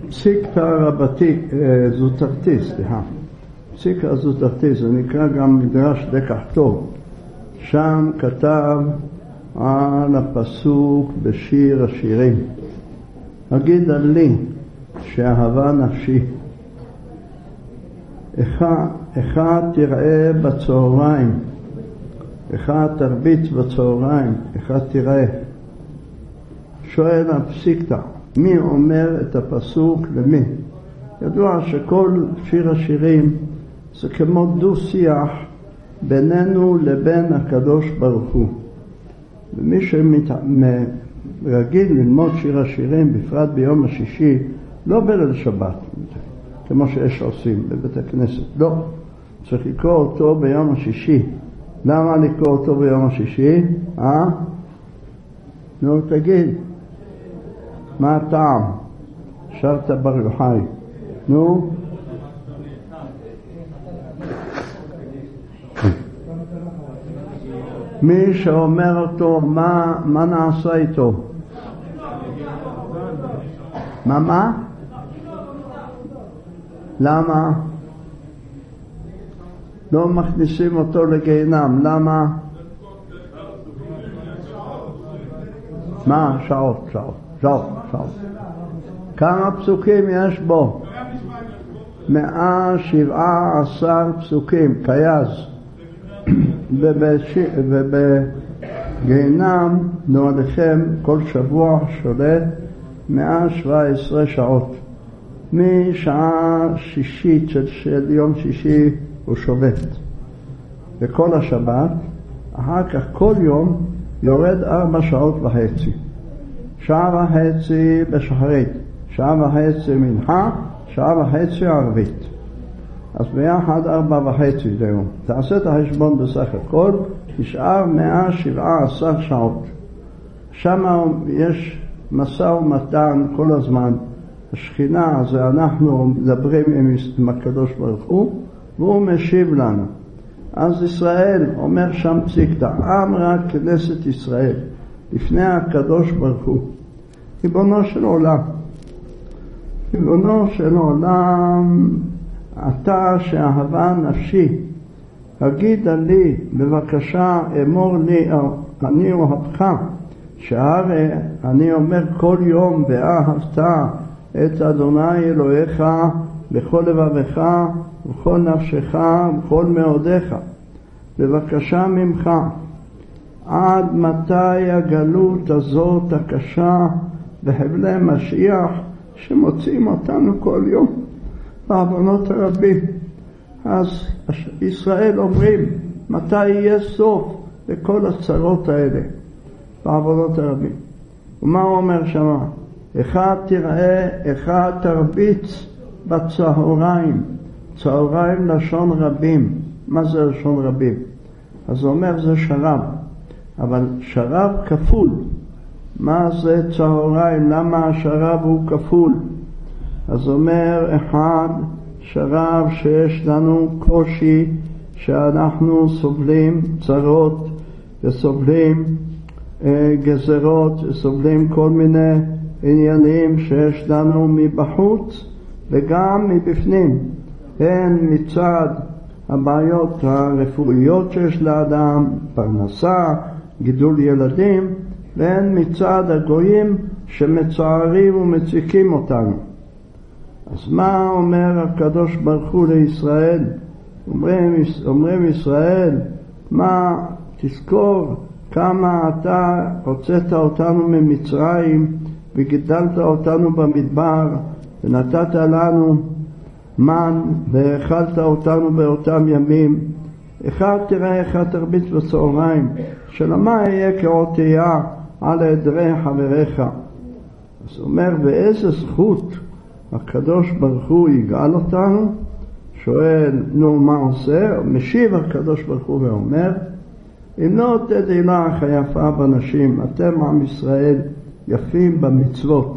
פסיקתא רבתי, זוטרתי, סליחה. פסיקתא זוטרתי, זה נקרא גם מדרש לקח טוב. שם כתב על הפסוק בשיר השירים. הגידה לי שאהבה נפשי. אחד תראה בצהריים, אחד תרביץ בצהריים, אחד תראה. שואל הפסיקתא, מי אומר את הפסוק למי? ידוע שכל שיר השירים זה כמו דו שיח בינינו לבין הקדוש ברוך הוא. ומי שרגיל ללמוד שיר השירים, בפרט ביום השישי, לא בליל שבת, כמו שיש עושים בבית הכנסת, לא. צריך לקרוא אותו ביום השישי. למה לקרוא אותו ביום השישי? נו, תגיד. מה הטעם? שרת בר יוחאי. נו? מי שאומר אותו, מה נעשה איתו? מה? למה? לא מכניסים אותו לגיהנם. למה? מה? שעות. כמה פסוקים יש בו? 117 פסוקים, קייז. ובגיהנם נועליכם כל שבוע שולט 117 שעות. משעה שישית של יום שישי הוא שובת. וכל השבת, אחר כך כל יום יורד 4 שעות וחצי. 1.5 שעה בשחרית, 1.5 שעה מנחה, 1.5 שעה ערבית. אז ביחד 4.5 ליום. תעשה את החשבון בסך הכל, נשאר 117 שעות. שם יש משא ומתן כל הזמן. השכינה, זה אנחנו מדברים עם הקדוש ברוך הוא, והוא משיב לנו. אז ישראל אומר שם פסיקתא, אמרה כנסת ישראל, לפני הקדוש ברוך הוא, ריבונו של עולם. ריבונו של עולם, אתה שאהבה נפשי, הגידה לי, בבקשה אמור לי, אני אוהבך, שהרי אני אומר כל יום ואהבת את אדוני אלוהיך בכל לבבך ובכל נפשך ובכל מאודיך. בבקשה ממך, עד מתי הגלות הזאת הקשה בחבלי משיח שמוצאים אותנו כל יום בעוונות הרבים? אז ישראל אומרים, מתי יהיה סוף לכל הצרות האלה בעוונות הרבים? ומה הוא אומר שמה? אחד תראה, אחד תרביץ בצהריים. צהריים לשון רבים. מה זה לשון רבים? אז הוא אומר זה שרב, אבל שרב כפול. מה זה צהריים? למה השרב הוא כפול? אז אומר אחד, שרב שיש לנו קושי, שאנחנו סובלים צרות וסובלים גזרות, סובלים כל מיני עניינים שיש לנו מבחוץ וגם מבפנים. הן מצד הבעיות הרפואיות שיש לאדם, פרנסה, גידול ילדים, והן מצד הגויים שמצערים ומציקים אותנו. אז מה אומר הקדוש ברוך הוא לישראל? אומרים ישראל, מה תזכור כמה אתה הוצאת אותנו ממצרים וגידלת אותנו במדבר ונתת לנו מן והאכלת אותנו באותם ימים. אחד תראה, אחד תרביץ בצהריים, שלמה יהיה כעוטייה על עדרי חבריך. אז אומר, באיזה זכות הקדוש ברוך הוא יגאל אותנו? שואל, נו מה עושה? משיב הקדוש ברוך הוא ואומר, אם לא תדעי לך היפה בנשים, אתם עם ישראל יפים במצוות.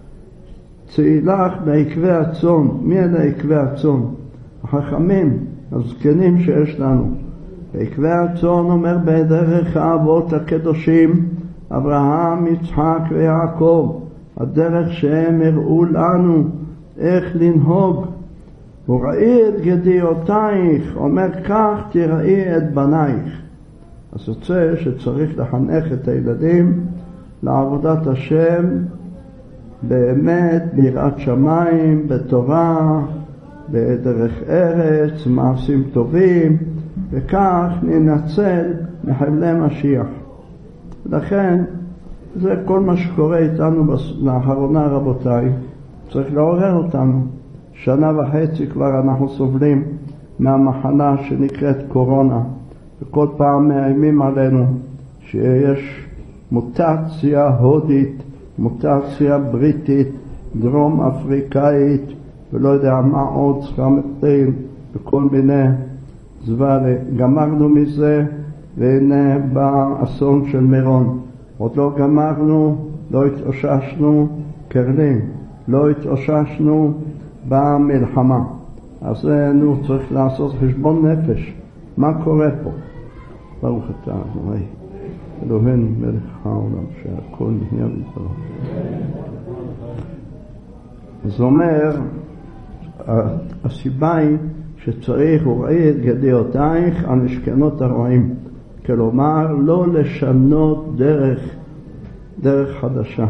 צאי לך לעקבי הצאן. מי אלה עקבי הצאן? החכמים, הזקנים שיש לנו. עקבי הצאן אומר בדרך האבות הקדושים, אברהם, יצחק ויעקב, הדרך שהם הראו לנו איך לנהוג. וראי את גדיעותייך, אומר כך תראי את בנייך. אז יוצא שצריך לחנך את הילדים לעבודת השם, באמת ביראת שמיים, בתורה, בדרך ארץ, מעשים טובים, וכך ננצל מחבלי משיח. לכן זה כל מה שקורה איתנו לאחרונה, רבותיי, צריך לעורר אותנו. 1.5 שנה כבר אנחנו סובלים מהמחלה שנקראת קורונה, וכל פעם מאיימים עלינו שיש מוטציה הודית, מוטציה בריטית, דרום אפריקאית, ולא יודע מה עוד, סכמתים וכל מיני זוולי. גמרנו מזה, והנה באסון של מירון. עוד לא גמרנו, לא התאוששנו קרלים, לא התאוששנו במלחמה. אז צריך לעשות חשבון נפש. מה קורה פה? ברוך אתה אדוני אלוהינו מלך העולם שהכל נהיה בדברו. זאת אומרת, הסיבה היא שצריך וראי את גדיעותייך על משכנות הרעים. כלומר, לא לשנות דרך חדשה.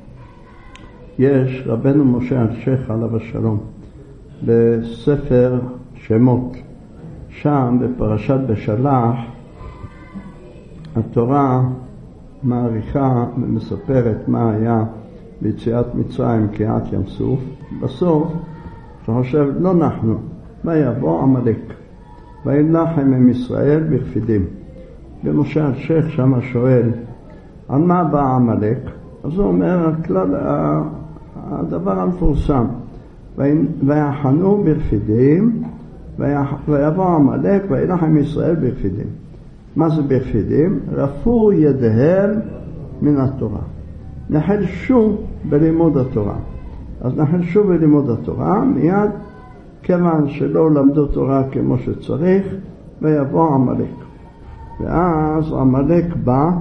יש רבנו משה אלשיך עליו השלום בספר שמות, שם בפרשת בשלח התורה מעריכה ומספרת מה היה ביציאת מצרים קריעת ים סוף. בסוף אתה חושב לא נחנו, ויבוא עמלק וילחם עם ישראל ברפידים. ומשה אלשיך שם שואל על מה בא עמלק? אז הוא אומר הכלל, הדבר המפורסם, ויחנו ברפידים, ויבוא עמלק וילחם עם ישראל ברפידים. מה זה ברפידים? רפו ידיהם מן התורה, נחלשו בלימוד התורה. אז נחלשו בלימוד התורה מיד, כיוון שלא למדו תורה כמו שצריך, ויבוא עמלק. ואז עמלק בא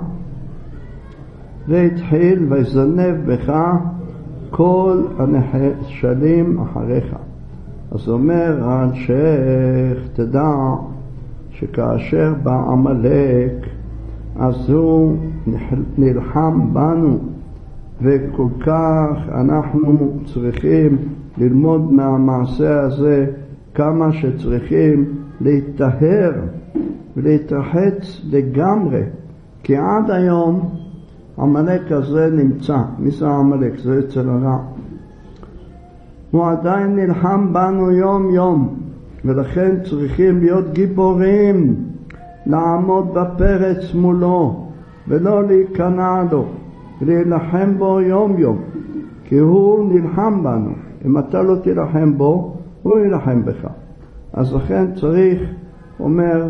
והתחיל ויזנב בך כל הנחשלים אחריך. אז אומר אלשיך, תדע שכאשר בא עמלק אז הוא נלחם בנו, וכל כך אנחנו צריכים ללמוד מהמעשה הזה כמה שצריכים להתטהר ולהתרחץ לגמרי. כי עד היום עמלק הזה נמצא. מי זה עמלק? זה אצל הרע. הוא עדיין נלחם בנו יום יום, ולכן צריכים להיות גיבורים, לעמוד בפרץ מולו ולא להיכנע לו, ולהילחם בו יום יום, כי הוא נלחם בנו. אם אתה לא תילחם בו, הוא ילחם בך. אז לכן צריך, אומר,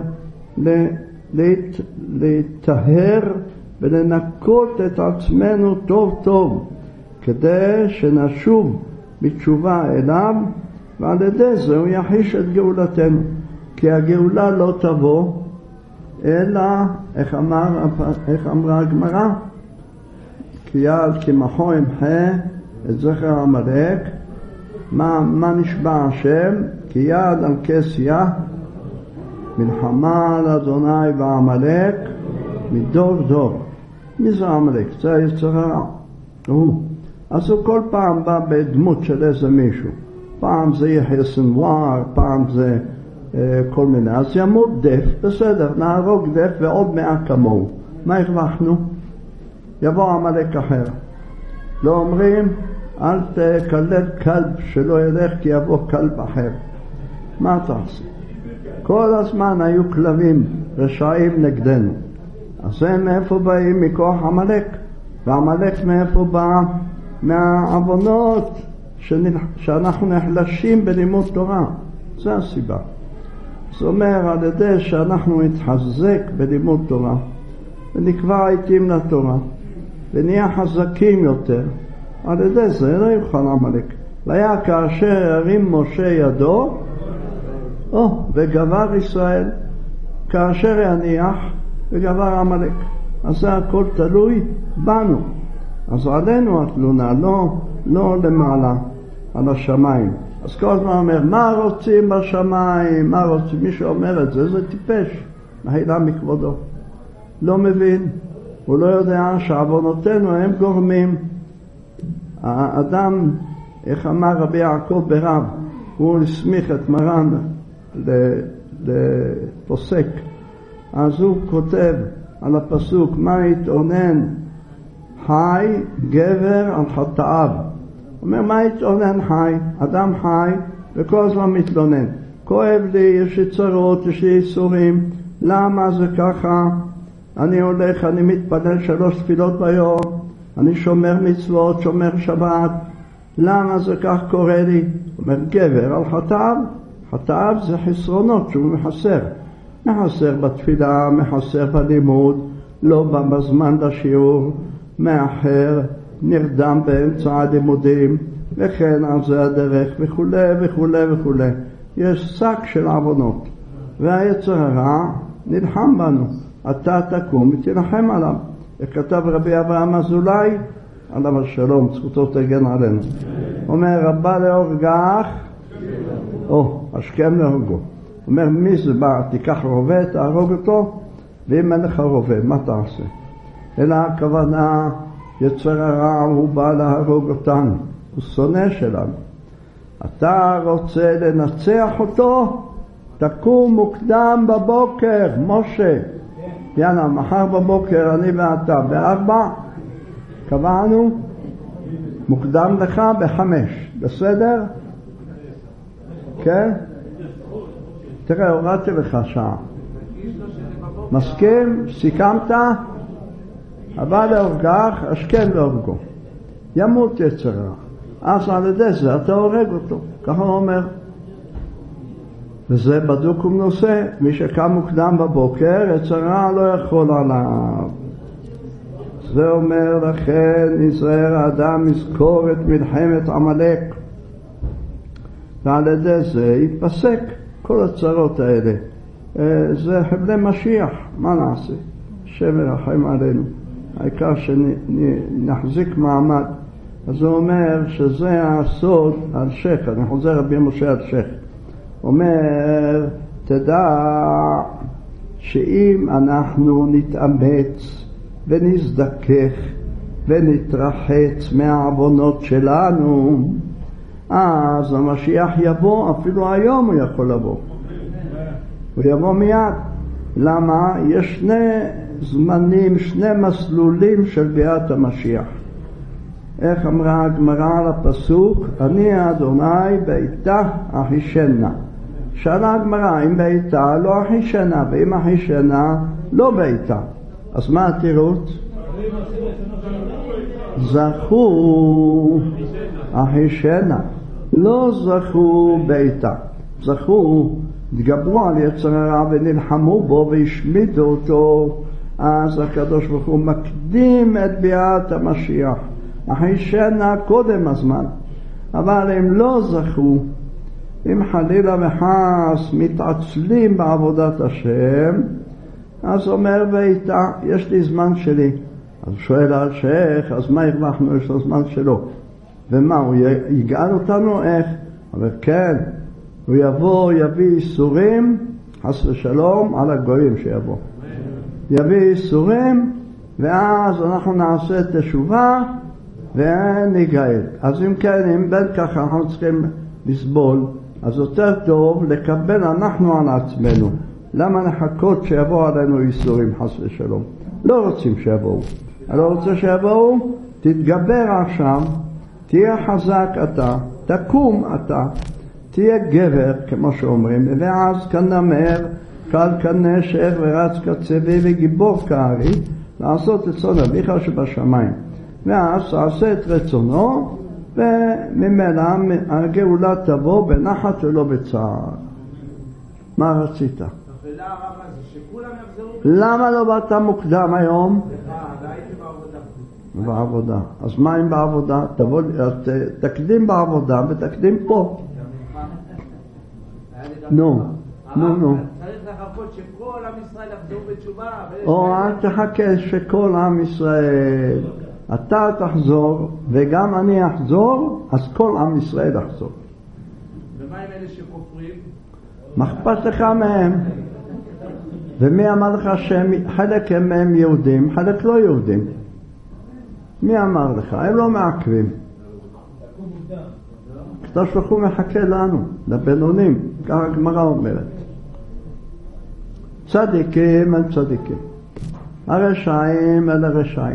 להתטהר ולנקות את עצמנו טוב טוב, כדי שנשוב בתשובה אליו, ועל ידי זה הוא יחיש את גאולתנו. כי הגאולה לא תבוא אלא, איך אמרה הגמרא? כי יעד כמחו ימחה את זכר עמלק. מה נשבע השם? כי יעד על כס יה מלחמה על אדוני ועמלק מדור דור. מי זה עמלק? זה היצר הרע. אז הוא כל פעם בא בדמות של איזה מישהו. פעם זה יחיא סנוואר, פעם זה כל מיני. אז ימות דף, בסדר, נהרוג דף ועוד 100 כמוהו. מה הרווחנו? יבוא עמלק אחר. לא אומרים, אל תקלל כלב שלא ילך כי יבוא כלב אחר. מה אתה עושה? כל הזמן היו כלבים רשעים נגדנו. אז הם מאיפה באים? מכוח עמלק. ועמלק מאיפה בא? מהעוונות שאנחנו נחלשים בלימוד תורה. זה הסיבה. זאת אומרת, על ידי שאנחנו נתחזק בלימוד תורה ונקבע עיתים לתורה ונהיה חזקים יותר, על ידי זה לא יוכל עמלק. והיה כאשר הרים משה ידו וגבר ישראל, כאשר יניח וגבר עמלק. אז זה הכל תלוי בנו. אז עלינו התלונה, לא למעלה. על השמיים. אז כל הזמן אומר, מה רוצים בשמיים? מה רוצים? מי שאומר את זה, זה טיפש. נהילה מכבודו. לא מבין. הוא לא יודע שעוונותינו הם גורמים. האדם, איך אמר רבי יעקב ברב, הוא הסמיך את מרן לפוסק. אז הוא כותב על הפסוק, מה יתאונן חי גבר על חטאיו. הוא אומר, מה יתאונן חי? אדם חי וכל הזמן מתלונן. כואב לי, יש לי צרות, יש לי איסורים. למה זה ככה? אני הולך, אני מתפלל 3 תפילות ביום, אני שומר מצוות, שומר שבת. למה זה כך קורה לי? הוא אומר, גבר על חטאיו. חטאיו זה חסרונות שהוא מחסר. מחסר בתפילה, מחסר בלימוד, לא בא בזמן לשיעור, מאחר, נרדם באמצע הלימודים, וכן על זה הדרך, וכו' וכו' וכו'. יש שק של עוונות, והיצר הרע נלחם בנו. אתה תקום ותלחם עליו. וכתב רבי אברהם אזולאי, עליו השלום, זכותו תגן עלינו. אומר, רבה להורגך, השכם להורגו. אומר, מי זה בא? תיקח רובה, תהרוג אותו, ואם אין לך רובה, מה תעשה? אלא הכוונה, יצר הרע הוא בא להרוג אותנו, הוא שונא שלנו. אתה רוצה לנצח אותו? תקום מוקדם בבוקר, משה. יאללה, מחר בבוקר אני ואתה ב4, קבענו, מוקדם לך ב5, בסדר? כן? תראה, הורדתי לך שעה. מסכים? סיכמת? הבא להורגך, השכם להורגו. ימות יצר הרע. אז על ידי זה אתה הורג אותו. ככה הוא אומר. וזה בדוק ומנוסה. מי שקם מוקדם בבוקר, יצר הרע לא יכול עליו. זה אומר לכן, יזהר האדם יזכור את מלחמת עמלק. ועל ידי זה יתפסק כל הצרות האלה. זה חבלי משיח, מה נעשה? השם ירחם עלינו. העיקר שנחזיק מעמד. אז הוא אומר שזה הסוד על שייך. אני חוזר רבי משה על שייך. אומר, תדע שאם אנחנו נתאמץ ונזדכך ונתרחץ מהעוונות שלנו, אז המשיח יבוא, אפילו היום הוא יכול לבוא. הוא יבוא מיד. למה? יש 2 זמנים, 2 מסלולים של ביאת המשיח. איך אמרה הגמרא על הפסוק? אני האדוני בעיתה אחישנה. שאלה הגמרא, אם בעיתה לא אחישנה, ואם אחישנה לא בעיתה. אז מה התירוץ? זכו אחישנה, לא זכו בעיתה. זכו, התגברו על יצר הרע ונלחמו בו והשמידו אותו. אז הקדוש ברוך הוא מקדים את ביאת המשיח. אחישנה קודם הזמן. אבל הם לא זכו. אם חלילה וחס מתעצלים בעבודת השם, אז אומר ואיתה, יש לי זמן שלי. אז שואל על שייך, אז מה הרווחנו? יש לו זמן שלו. ומה, הוא יגאל אותנו? איך? אבל כן, הוא יבוא, יביא איסורים, חס ושלום, על הגויים שיבוא. יביא איסורים, ואז אנחנו נעשה תשובה, וניגאל. אז אם כן, אם בין ככה אנחנו צריכים לסבול, אז יותר טוב לקבל אנחנו על עצמנו. למה לחכות שיבוא עלינו איסורים, חס ושלום? לא רוצים שיבואו. אני לא רוצה שיבואו, תתגבר עכשיו, תהיה חזק אתה, תקום אתה, תהיה גבר, כמו שאומרים, ואז כנמר, קל כנשר ורץ כצבי וגיבור כארי, לעשות את צאן אביך שבשמיים. ואז תעשה את רצונו, וממילא הגאולה תבוא בנחת ולא בצער. מה רצית? למה לא באת מוקדם היום? בעבודה. אז מה אם בעבודה? תקדים בעבודה ותקדים פה. נו. צריך לחכות שכל עם ישראל יחזור בתשובה. או אל תחכה שכל עם ישראל. אתה תחזור וגם אני אחזור, אז כל עם ישראל יחזור. ומה עם אלה שכופרים? מה אכפת לך מהם? ומי אמר לך שחלק מהם יהודים, חלק לא יהודים? מי אמר לך? הם לא מעכבים. הקדוש ברוך הוא מחכה לנו, לבינונים, ככה הגמרא אומרת. צדיקים הם צדיקים, הרשעים אלה רשעים.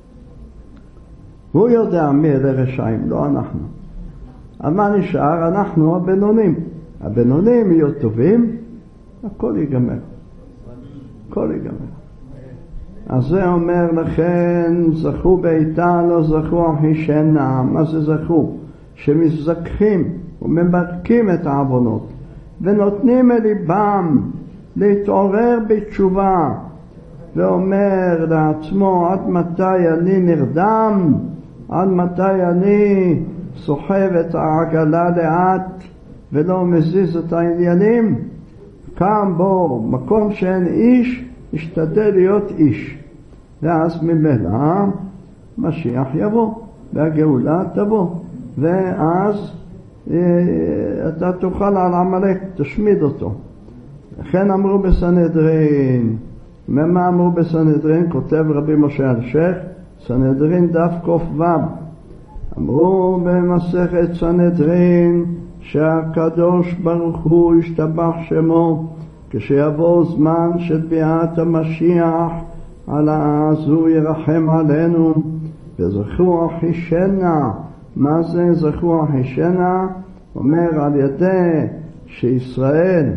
הוא יודע מי אלה רשעים, לא אנחנו. אבל מה נשאר? אנחנו הבינונים. הבינונים יהיו טובים, הכל ייגמר. הכל ייגמר. אז זה אומר לכן, זכו בעיתה לא זכו אחישנה. מה זה זכו? שמזכחים ומבדקים את העוונות ונותנים אל ליבם להתעורר בתשובה, ואומר לעצמו עד מתי אני נרדם, עד מתי אני סוחב את העגלה לאט ולא מזיז את העניינים. קם בו מקום שאין איש, השתדל להיות איש, ואז ממילא משיח יבוא והגאולה תבוא, ואז אתה תוכל על עמלק, תשמיד אותו. לכן אמרו בסנהדרין. מה אמרו בסנהדרין? כותב רבי משה אלשיך, סנהדרין דף ק"ו. אמרו במסכת סנהדרין שהקדוש ברוך הוא ישתבח שמו, כשיבוא זמן של ביאת המשיח, על הזו ירחם עלינו. וזכו אחישנה. מה זה זכו אחישנה? אומר על ידי שישראל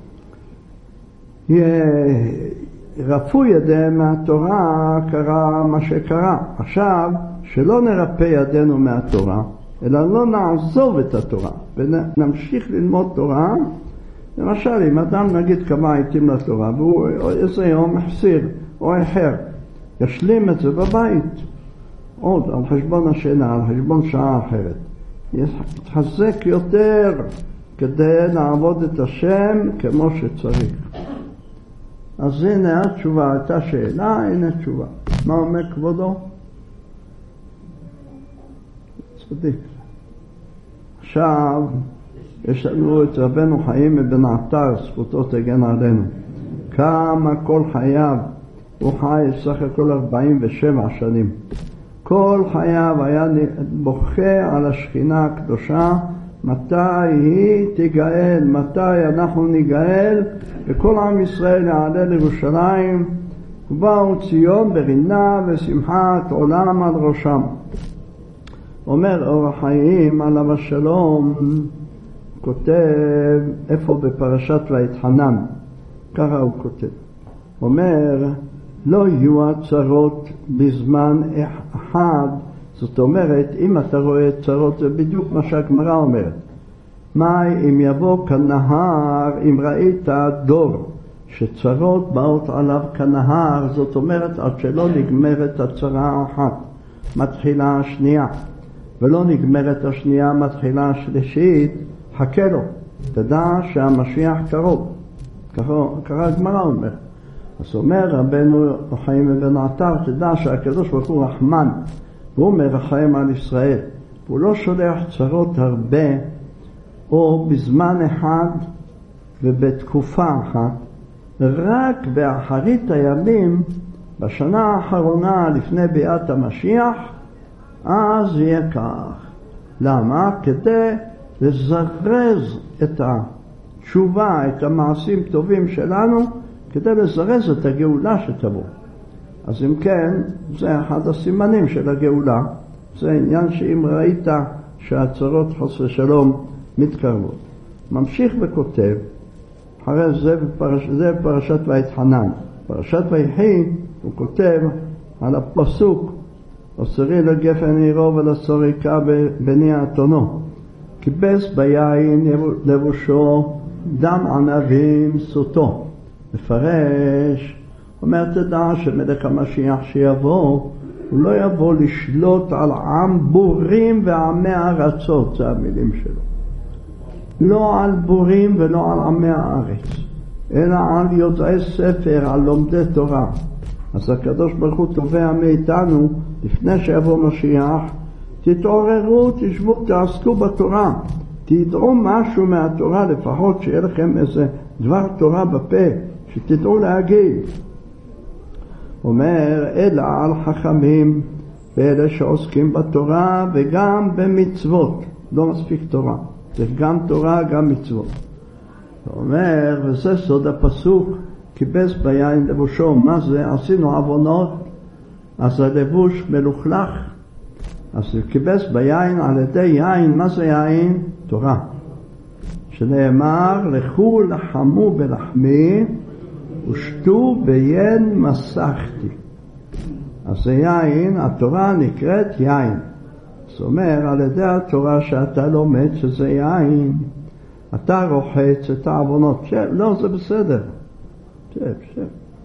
רפו ידיהם מהתורה, קרה מה שקרה. עכשיו שלא נרפא ידינו מהתורה, אלא לא נעזוב את התורה ונמשיך ללמוד תורה. למשל אם אדם נגיד כמה עיתים לתורה והוא איזה יום החסיר או איחר, ישלים את זה בבית עוד על חשבון השינה, על חשבון שעה אחרת, יתחזק יותר כדי לעבוד את השם כמו שצריך. אז הנה התשובה. הייתה שאלה, הנה תשובה. מה אומר כבודו? צדיק. עכשיו יש לנו את רבנו חיים מבן עטר, זכותו תגן עלינו. כמה כל חייו, הוא חי סך הכל 47 שנים. כל חייו היה בוכה על השכינה הקדושה, מתי היא תיגאל, מתי אנחנו ניגאל, וכל עם ישראל יעלה לירושלים, ובאו ציון ברינה ושמחת עולם על ראשם. אומר אור החיים עליו השלום, כותב איפה בפרשת ויתחנן, ככה הוא כותב, אומר לא יהיו הצרות בזמן אחד. זאת אומרת, אם אתה רואה צרות, זה בדיוק מה שהגמרא אומרת. מה אם יבוא כנהר, אם ראית דור שצרות באות עליו כנהר, זאת אומרת עד שלא נגמרת הצרה האחת מתחילה השנייה, ולא נגמרת השנייה מתחילה השלישית, חכה לו, תדע שהמשיח קרוב. ככה הגמרא אומר. אז אומר רבנו חיים מבן עטר, תדע שהקדוש ברוך הוא רחמן, והוא מרחם על ישראל, הוא לא שולח צרות הרבה או בזמן אחד ובתקופה אחת, רק באחרית הימים, בשנה האחרונה לפני ביאת המשיח, אז יהיה כך. למה? כדי לזרז את התשובה, את המעשים טובים שלנו, כדי לזרז את הגאולה שתבוא. אז אם כן, זה אחד הסימנים של הגאולה. זה עניין שאם ראית שהצרות חס ושלום מתקרבות. ממשיך וכותב, אחרי זה פרשת ויתחנן. פרשת ויחי הוא כותב על הפסוק, עשרי לגפן עירו ולסוריקה בני אתונו. כיבס ביין לבושו דם ענבים סוטו. מפרש, אומר תדע שמלך המשיח שיבוא, הוא לא יבוא לשלוט על עם בורים ועמי הארצות, זה המילים שלו. לא על בורים ולא על עמי הארץ, אלא על יודעי ספר, על לומדי תורה. אז הקדוש ברוך הוא תובע מאיתנו לפני שיבוא משיח, תתעוררו, תשבו, תעסקו בתורה, תדעו משהו מהתורה, לפחות שיהיה לכם איזה דבר תורה בפה, שתדעו להגיד. אומר, אלא על חכמים, ואלה שעוסקים בתורה וגם במצוות, לא מספיק תורה, זה גם תורה גם מצוות. אומר, וזה סוד הפסוק, כיבס ביין לבושו. מה זה? עשינו עוונות, אז הלבוש מלוכלך, אז כיבס ביין על ידי יין. מה זה יין? תורה, שנאמר לכו לחמו בלחמי ושתו ביין מסכתי. אז זה יין, התורה נקראת יין. זאת אומרת, על ידי התורה שאתה לומד שזה יין, אתה רוחץ את העוונות. שב, לא, זה בסדר. שב.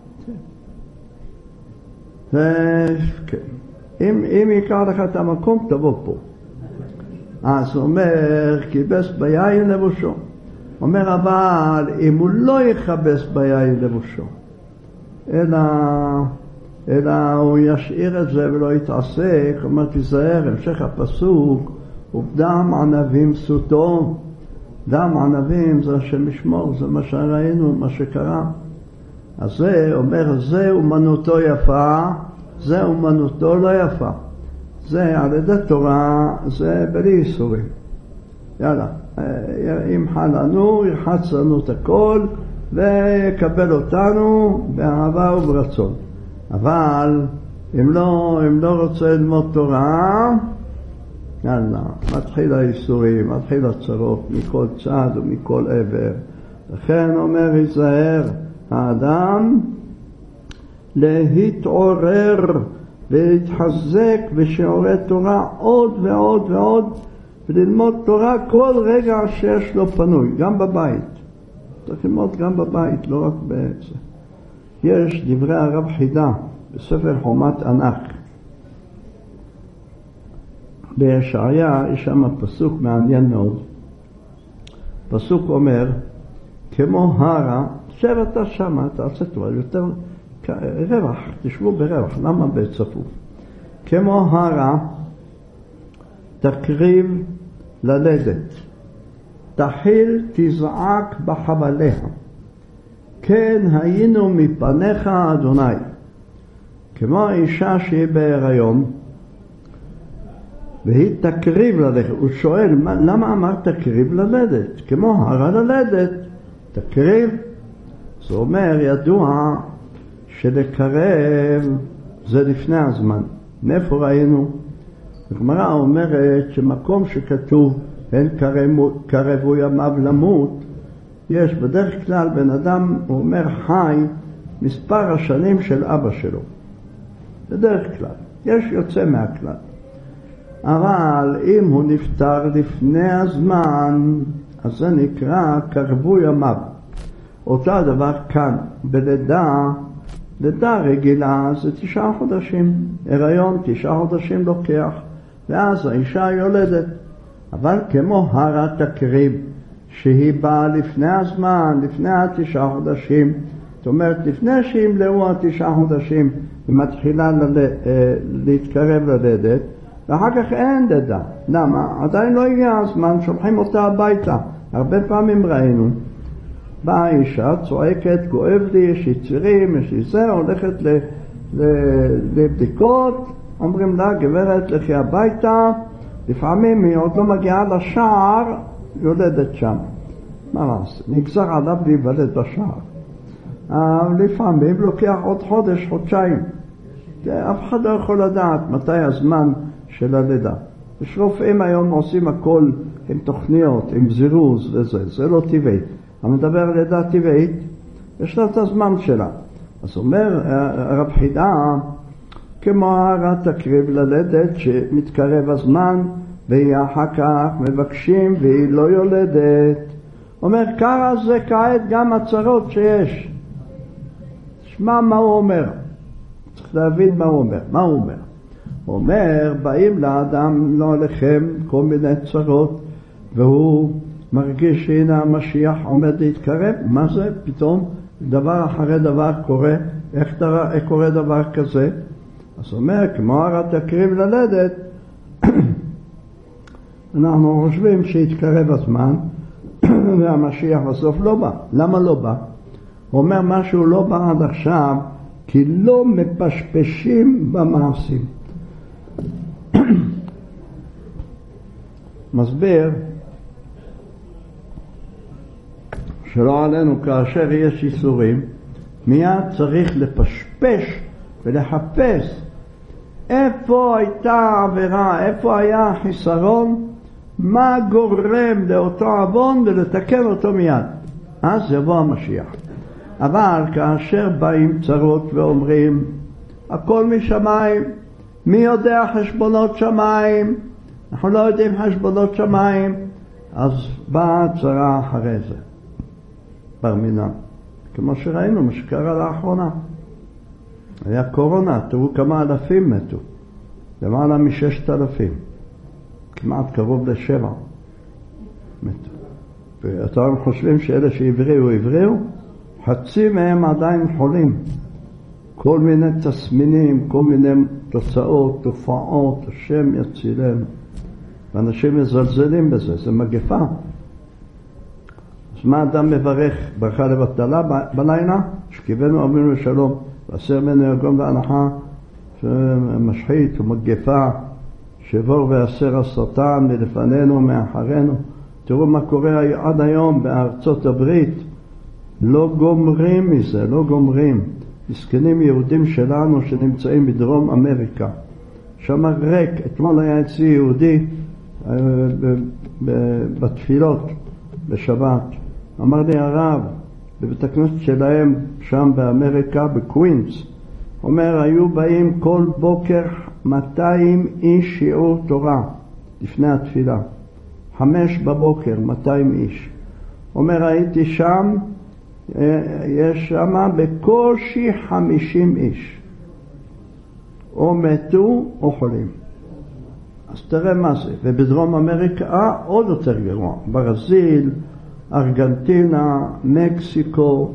כן. אם יקר לך את המקום, תבוא פה. אז אומר, כיבס ביין לבושו. אומר, אבל אם הוא לא יכבס ביין לבושו, אלא הוא ישאיר את זה ולא יתעסק, אומר, תיזהר, המשך הפסוק, ובדם ענבים סוטו. דם ענבים זה השם ישמור, זה מה שראינו, מה שקרה. אז זה אומר, זה אומנותו יפה, זה אומנותו לא יפה. זה על ידי תורה, זה בלי איסורים. יאללה, ימחל לנו, ירחץ לנו את הכל, ויקבל אותנו באהבה וברצון. אבל אם לא רוצה ללמוד תורה, יאללה, מתחיל האיסורים, מתחיל הצרות מכל צד ומכל עבר. לכן אומר יזהר האדם להתעורר ולהתחזק בשיעורי תורה עוד ועוד ועוד, וללמוד תורה כל רגע שיש לו פנוי, גם בבית. צריך ללמוד גם בבית, לא רק בזה. יש דברי הרב חידה בספר חומת ענק. בישעיה יש שם פסוק מעניין מאוד. פסוק אומר, כמו הרה, שב אתה שם, תעשה טובה, יותר רווח, תשבו ברווח, למה בצפוף? כמו הרה, תקריב ללדת, תחיל תזעק בחבליה, כן היינו מפניך אדוני. כמו האישה שהיא בהיריון, והיא תקריב ללדת. הוא שואל, למה אמרת תקריב ללדת? כמו הרה ללדת, תקריב. זה אומר, ידוע שלקרב זה לפני הזמן. מאיפה ראינו? הגמרא אומרת שמקום שכתוב אין קרבו ימיו למות, יש בדרך כלל בן אדם, הוא אומר חי מספר השנים של אבא שלו. בדרך כלל. יש יוצא מהכלל. אבל אם הוא נפטר לפני הזמן, אז זה נקרא קרבו ימיו. אותה דבר כאן, בלידה, לידה רגילה זה 9 חודשים. הריון 9 חודשים לוקח, ואז האישה יולדת. אבל כמו הרה תקריב, שהיא באה לפני הזמן, לפני 9 חודשים, זאת אומרת, לפני שימלאו 9 חודשים, היא מתחילה להתקרב ללדת, ואחר כך אין לידה. למה? עדיין לא הגיע הזמן, שולחים אותה הביתה. הרבה פעמים ראינו. באה אישה, צועקת, כואב לי, יש לי צירים, יש לי זה, הולכת לבדיקות, אומרים לה, גברת, לכי הביתה, לפעמים היא עוד לא מגיעה לשער, יולדת שם. מה לעשות? נגזר עליו להיוולד בשער. לפעמים לוקח עוד חודש, חודשיים. אף אחד לא יכול לדעת מתי הזמן של הלידה. יש רופאים היום עושים הכל עם תוכניות, עם זירוז וזה, זה לא טבעי. אני מדבר על לידה טבעית, יש לה את הזמן שלה. אז אומר הרב חידה, כמו הרה תקריב ללדת שמתקרב הזמן, והיא אחר כך מבקשים והיא לא יולדת. אומר, ככה זה כעת גם הצרות שיש. תשמע מה הוא אומר. צריך להבין מה הוא אומר. מה הוא אומר? הוא אומר, באים לאדם, לא עליכם, כל מיני צרות, והוא מרגיש שהנה המשיח עומד להתקרב. מה זה? פתאום דבר אחרי דבר קורה. איך קורה דבר כזה? אז אומר, כמו הר תקריב ללדת, אנחנו חושבים שהתקרב הזמן, והמשיח בסוף לא בא. למה לא בא? הוא אומר משהו לא בא עד עכשיו, כי לא מפשפשים במעשים. מסביר שלא עלינו כאשר יש איסורים, מיד צריך לפשפש ולחפש איפה הייתה עבירה, איפה היה חיסרון, מה גורם לאותו עוון ולתקן אותו מיד. אז יבוא המשיח. אבל כאשר באים צרות ואומרים הכל משמיים, מי יודע חשבונות שמיים, אנחנו לא יודעים חשבונות שמיים, אז באה צרה אחרי זה, בר מינן, כמו שראינו מה שקרה לאחרונה. היה קורונה, תראו כמה אלפים מתו, למעלה מ6,000, כמעט קרוב ל7 מתו. ואתם חושבים שאלה שהבריאו, חצי מהם עדיין חולים, כל מיני תסמינים, כל מיני תוצאות, תופעות, השם יצילנו. ואנשים מזלזלים בזה, זה מגפה. אז מה אדם מברך? ברכה לבטלה בלילה? שקיבנו אבינו לשלום, ועשר ממנו יגום להנחה, שמשחית ומגפה, שבור ועשר השטן מלפנינו מאחרינו. תראו מה קורה עד היום בארצות הברית, לא גומרים מזה, לא גומרים. מסכנים יהודים שלנו שנמצאים בדרום אמריקה, שם ריק. אתמול היה אצלי יהודי בתפילות בשבת, אמר לי הרב, בבית הכנסת שלהם שם באמריקה, בקווינס, אומר, היו באים כל בוקר 200 איש שיעור תורה לפני התפילה, 5 בבוקר 200 איש. אומר, הייתי שם, יש שם בקושי 50 איש, או מתו או חולים. אז תראה מה זה. ובדרום אמריקה עוד יותר גרוע, ברזיל, ארגנטינה, מקסיקו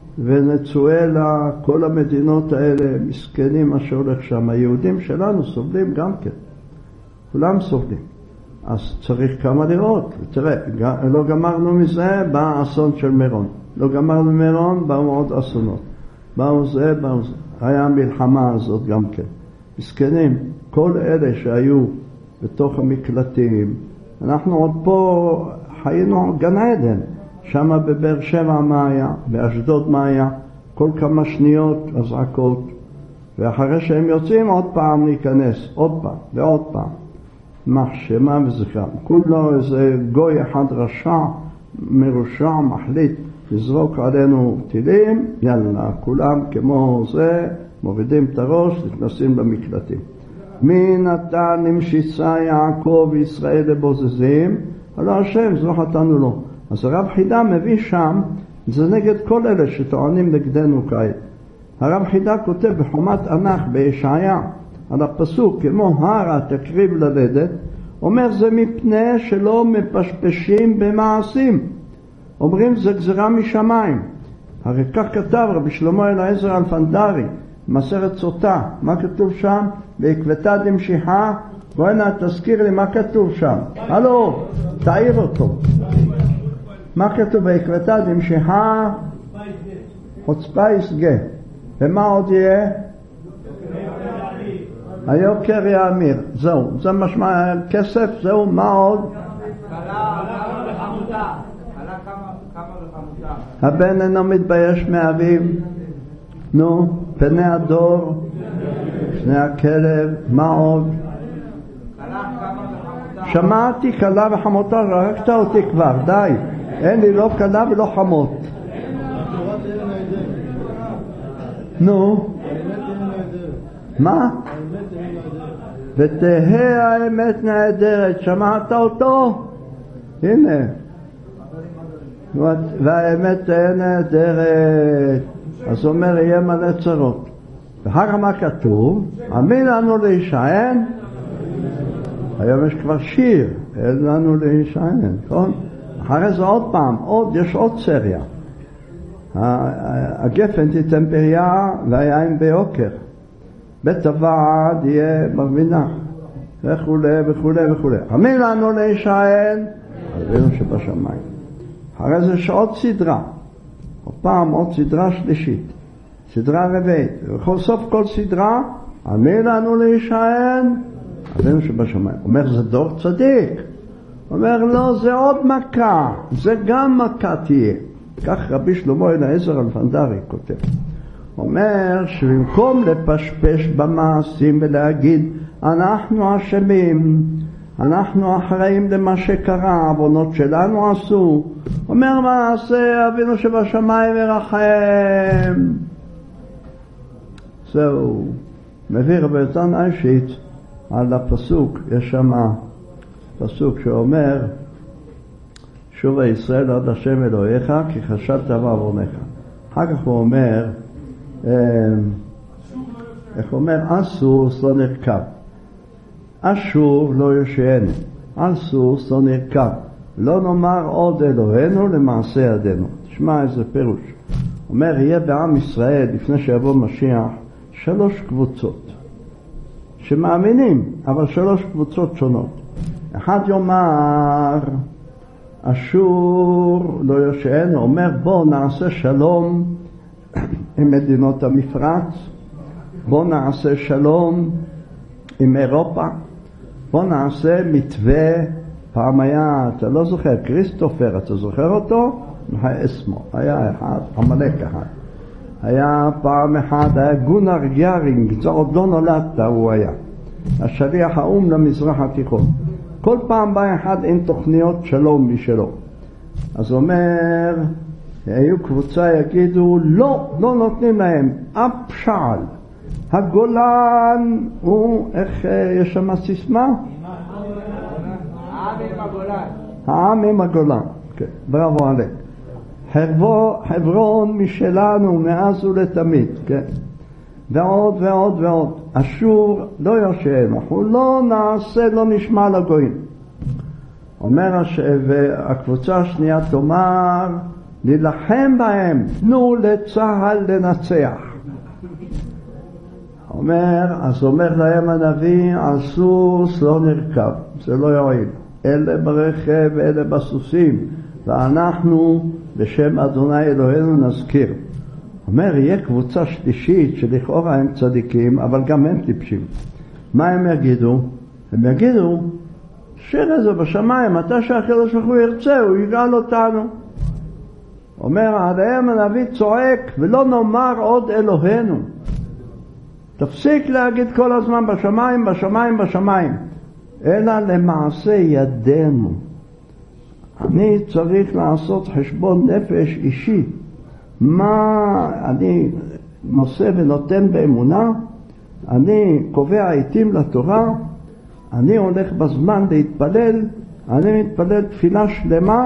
ונצואלה, כל המדינות האלה, מסכנים מה שהולך שם. היהודים שלנו סובלים גם כן, כולם סובלים. אז צריך כמה לראות. תראה, לא גמרנו מזה, בא האסון של מירון. לא גמרנו מירון, באו עוד אסונות. באו זה. היה המלחמה הזאת גם כן. מסכנים, כל אלה שהיו בתוך המקלטים. אנחנו עוד פה חיינו גן עדן. שם בבאר שבע מה היה, באשדוד מה היה, כל כמה שניות הזעקות. ואחרי שהם יוצאים עוד פעם להיכנס, עוד פעם ועוד פעם. מחשמה וזכרם. כולו איזה גוי אחד רשע, מרושע, מחליט לזרוק עלינו טילים, יאללה, כולם כמו זה, מורידים את הראש, נכנסים במקלטים. מי נתן למשיסה יעקב וישראל לבוזזים? הלא השם, זו חטאנו לו. אז הרב חידה מביא שם, זה נגד כל אלה שטוענים נגדנו כעת. הרב חידה כותב בחומת ענך בישעיה, על הפסוק, כמו הר תקריב ללדת, אומר זה מפני שלא מפשפשים במעשים. אומרים זה גזרה משמיים. הרי כך כתב רבי שלמה אליעזר אלפנדרי, מסרת סוטה. מה כתוב שם? בעקבתא דמשיחא. בואי נא תזכיר לי מה כתוב שם. הלו, תעיר אותו. מה כתוב בעקבתא דמשיחא? חוצפה יסגה. ומה עוד יהיה? היוקר יאמיר. זהו, זה משמע כסף, זהו, מה עוד? כמה וחמותה. הבן אינו מתבייש מאביו. נו, פני הדור, פני הכלב, מה עוד? שמעתי כלה וחמותה, הרגת אותי כבר, די. אין לי לא כלה ולא חמות. נו, מה? ותהה האמת נהדרת, שמעת אותו? הנה. והאמת תהיה נהדרת. אז אומר יהיה מלא צרות. ואחר מה כתוב? אמין לנו להישען. היום יש כבר שיר, אין לנו להישען, נכון? אחרי זה עוד פעם, יש עוד סריה. הגפן תיתן פריה והיין ביוקר. בטבעת יהיה מרמינה, וכולי וכולי וכולי. אמר לנו להישען אבינו שבשמיים. אחרי זה שעוד סדרה, עוד פעם עוד סדרה שלישית, סדרה רביעית, ובכל סוף כל סדרה, אמר לנו להישען אבינו שבשמיים. אומר זה דור צדיק, אומר לא, זה עוד מכה, זה גם מכה תהיה. כך רבי שלמה אליעזר אלפנדרי כותב. אומר שבמקום לפשפש במעשים ולהגיד אנחנו אשמים, אנחנו אחראים למה שקרה, עוונות שלנו עשו, אומר מעשה אבינו שבשמיים ירחם. זהו, מביא רבי יצחק איישיץ על הפסוק, יש שם פסוק שאומר שוב ישראל עד השם אלוהיך כי חשבת בעוונך. אחר כך הוא אומר, איך אומר? על סוס לא נרכב, אשור לא יושענו, על סוס לא נרכב, לא נאמר עוד אלוהינו למעשה ידינו. תשמע איזה פירוש. אומר יהיה בעם ישראל לפני שיבוא משיח 3 קבוצות שמאמינים, אבל 3 קבוצות שונות. אחד יאמר אשור לא יושענו, אומר בוא נעשה שלום עם מדינות המפרץ, בוא נעשה שלום עם אירופה, בוא נעשה מתווה. פעם היה, אתה לא זוכר, כריסטופר, אתה זוכר אותו? אסמו, היה אחד, עמלק אחד. היה פעם אחד, היה גונר גרינג, זה עוד לא נולדת, הוא היה השליח האום למזרח התיכון. כל פעם בא אחד עם תוכניות שלום משלו. אז אומר, היו קבוצה יגידו, לא נותנים להם, אפשל. הגולן הוא, איך יש שם סיסמה? העם עם הגולן. העם עם הגולן, כן, בראבו עליק. חברון משלנו מאז ולתמיד, כן. ועוד ועוד ועוד. אשור לא יושענו, אנחנו לא נעשה, לא נשמע לגויים. אומר והקבוצה השנייה תאמר, נלחם בהם, תנו לצהל לנצח. אז אומר להם הנביא, על סוס לא נרכב, זה לא יועיל. אלה ברכב ואלה בסוסים, ואנחנו בשם אדוני אלוהינו נזכיר. אומר, יהיה קבוצה שלישית שלכאורה הם צדיקים, אבל גם הם טיפשים. מה הם יגידו? הם יגידו, שיר איזה בשמיים, מתי שהקדוש ברוך הוא ירצה, הוא יגאל אותנו. אומר, עליהם הנביא צועק, ולא נאמר עוד אלוהינו. תפסיק להגיד כל הזמן בשמיים, בשמיים, בשמיים. אלא למעשה ידינו. אני צריך לעשות חשבון נפש אישי. מה אני נושא ונותן באמונה? אני קובע עיתים לתורה, אני הולך בזמן להתפלל, אני מתפלל תפילה שלמה.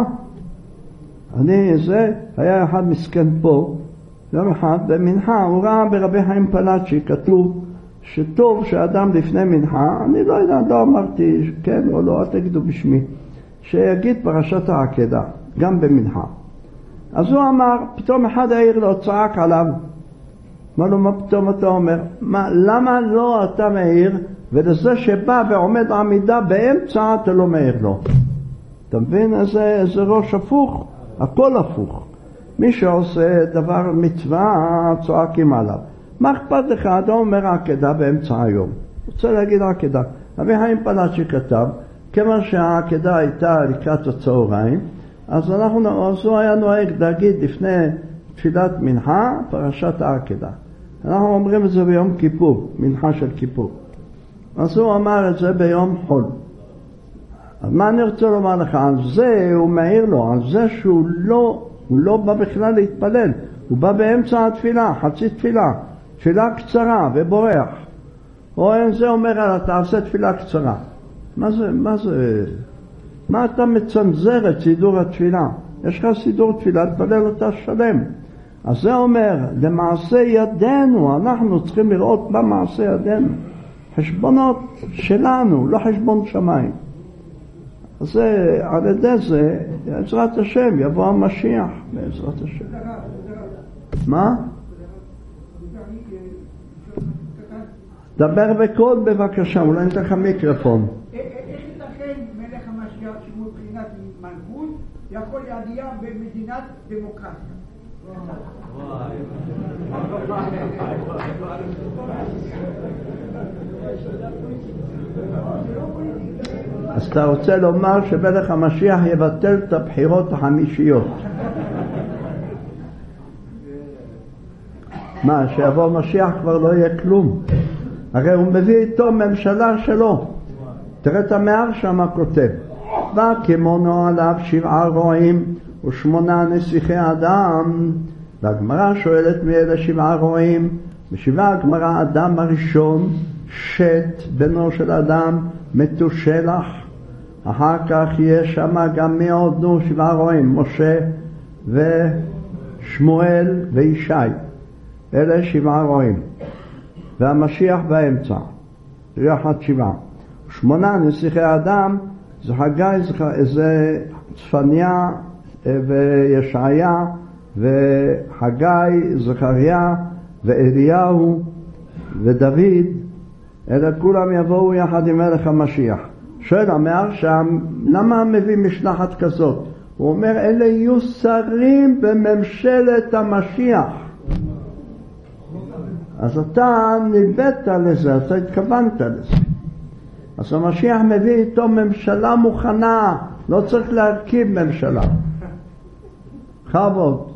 היה אחד מסכן פה, יום אחד במנחה, הוא ראה ברבי חיים פלאצ'י, כתוב שטוב שאדם לפני מנחה, אני לא יודע, לא אמרתי כן או לא, אל תגידו בשמי, שיגיד פרשת העקדה, גם במנחה. אז הוא אמר, פתאום אחד העיר לו, צעק עליו, אמר לו, מה פתאום אתה אומר? למה לא אתה מעיר, ולזה שבא ועומד עמידה באמצע, אתה לא מעיר לו? אתה מבין? איזה ראש הפוך, הכל הפוך. מי שעושה דבר מצווה, צועקים עליו. מה אכפת לך? אתה אומר עקדה באמצע היום. רוצה להגיד עקדה. רבי חיים פלאצ'י כתב, כיוון שהעקדה הייתה לקראת הצהריים, אז הוא היה נוהג להגיד לפני תפילת מנחה, פרשת העקדה. אנחנו אומרים את זה ביום כיפור, מנחה של כיפור. אז הוא אמר את זה ביום חול. אז מה אני רוצה לומר לך? על זה הוא מעיר לו, על זה שהוא לא בא בכלל להתפלל. הוא בא באמצע התפילה, חצי תפילה, תפילה קצרה ובורח. או אין זה אומר על תעשה תפילה קצרה. מה זה? מה אתה מצנזר את סידור התפילה? יש לך סידור תפילה, תפלל אותה שלם. אז זה אומר, למעשה ידינו, אנחנו צריכים לראות במעשה ידינו. חשבונות שלנו, לא חשבון שמיים. אז על ידי זה, בעזרת השם, יבוא המשיח, בעזרת השם. מה? דבר בקול בבקשה, אולי ניתן לך מיקרופון. איך ייתכן מלך המשיח שמבחינת מלכות יכול להגיע במדינת דמוקרטיה? אז אתה רוצה לומר שמלך המשיח יבטל את הבחירות החמישיות. מה, שיבוא משיח כבר לא יהיה כלום. הרי הוא מביא איתו ממשלה שלו. תראה את המאר שם כותב. וכמונו עליו 7 רועים ו8 נסיכי אדם. והגמרא שואלת מי אלה 7 רועים. משיבה הגמרא אדם הראשון, שת, בנו של אדם, מתושלח. אחר כך יש שם גם מי עוד 7 רועים, משה ושמואל וישי. אלה 7 רועים. והמשיח באמצע. זה יחד 7. 8 נסיכי אדם, זה חגי, זה צפניה וישעיה וחגי, זכריה ואליהו ודוד. אלה כולם יבואו יחד עם מלך המשיח. שואל המאר שם, למה מביא משלחת כזאת? הוא אומר, אלה יהיו שרים בממשלת המשיח. אז אתה ניבאת לזה, אתה התכוונת לזה. אז המשיח מביא איתו ממשלה מוכנה, לא צריך להרכיב ממשלה. חבוד.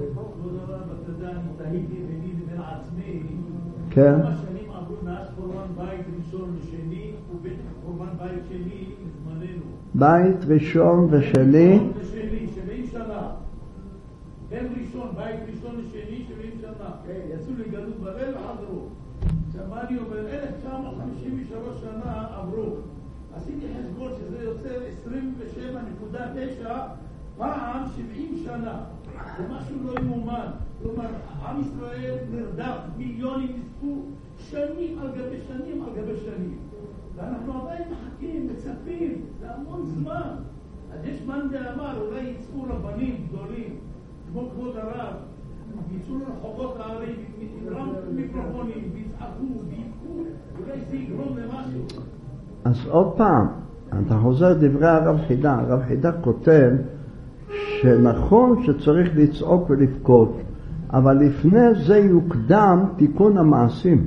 כן. כמה שנים עברו מאז חורבן בית ראשון ושני וחורבן בית שני מזמננו. בית ראשון ושני. 70 שנה. הם ראשון, בית ראשון ושני 70 שנה. יצאו לגלות בבל וחזרו. מה אני אומר? 1953 שנה עברו. עשיתי חשבון שזה יוצא 27.9 פעם 70 שנה. זה משהו לא יאומן. כלומר, עם ישראל נרדף, מיליונים נספו שנים על גבי שנים על גבי שנים. ואנחנו עדיין מחכים, מצפים, זה המון זמן. אז יש מאן דאמר, אולי יצאו רבנים גדולים, כמו כבוד הרב, יצאו לרחובות הערים, עם מיקרופונים, ויצעקו, ויבכו, אולי זה יגרום למשהו. אז עוד פעם, אתה חוזר דברי הרב חידה. הרב חידה כותב שנכון שצריך לצעוק ולבכות, אבל לפני זה יוקדם תיקון המעשים.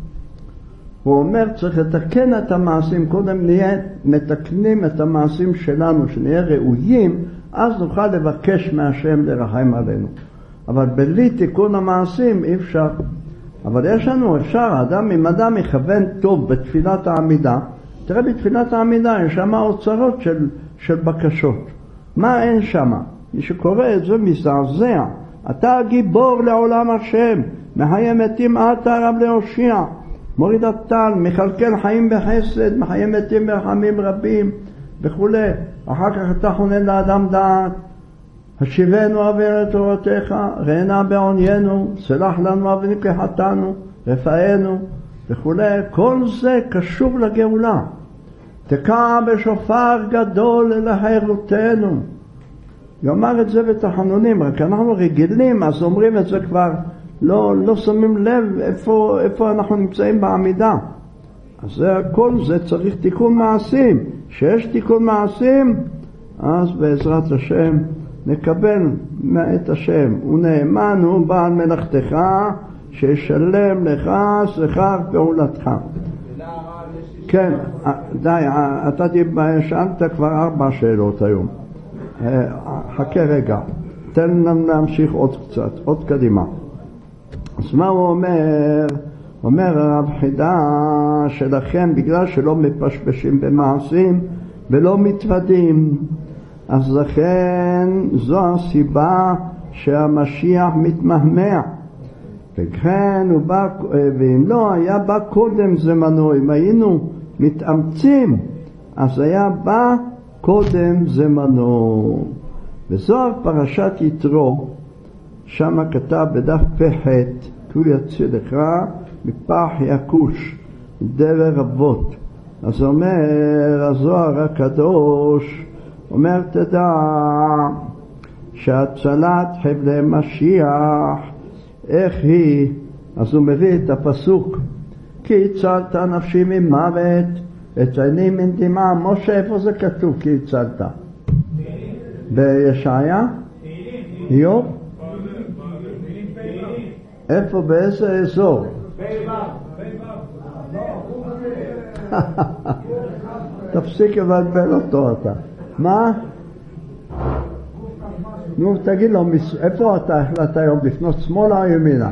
הוא אומר צריך לתקן את המעשים, קודם נהיה מתקנים את המעשים שלנו, שנהיה ראויים, אז נוכל לבקש מהשם לרחם עלינו. אבל בלי תיקון המעשים אי אפשר. אבל יש לנו, אפשר, אם אדם יכוון טוב בתפילת העמידה, תראה בתפילת העמידה יש שם אוצרות של בקשות. מה אין שם? מי שקורא את זה מזעזע. אתה גיבור לעולם השם, מחיה מתים אתה רב להושיע, מוריד הטל, מכלכל חיים בחסד, מחיה מתים ברחמים רבים וכו'. אחר כך אתה חונן לאדם דעת, השיבנו עבר את תורתך, ראינה בעוניינו, סלח לנו עווננו חטאנו, רפאנו וכו'. כל זה קשור לגאולה. תקע בשופר גדול לחירותנו. יאמר את זה בתחנונים, רק אנחנו רגילים, אז אומרים את זה כבר, לא שמים לב איפה אנחנו נמצאים בעמידה. אז זה הכל, זה צריך תיקון מעשים. שיש תיקון מעשים, אז בעזרת השם נקבל מאת השם. ונאמן הוא בעל מלאכתך, שישלם לך שכר פעולתך. כן, די, אתה שאלת כבר 4 שאלות היום. חכה רגע, תן לנו להמשיך עוד קצת, עוד קדימה. אז מה הוא אומר? אומר הרב חידה שלכם בגלל שלא מפשפשים במעשים ולא מתוודים, אז לכן זו הסיבה שהמשיח מתמהמה. וכן הוא בא, ואם לא היה בא קודם זמנו, אם היינו מתאמצים אז היה בא קודם זמנו. וזוהר פרשת יתרו, שם כתב בדף פ"ח, כול יצילך מפח יקוש, דבר אבות. אז אומר הזוהר הקדוש, אומר תדע שהצלת חבלי משיח איך היא. אז הוא מביא את הפסוק כי הצלת נפשי ממוות, את עיני מן דמעה. משה, איפה זה כתוב כי הצלת? בישעיה? איוב? איפה, באיזה אזור? תפסיק לבלבל אותו אתה. מה? נו, תגיד לו, איפה אתה החלטת היום לפנות שמאלה או ימינה?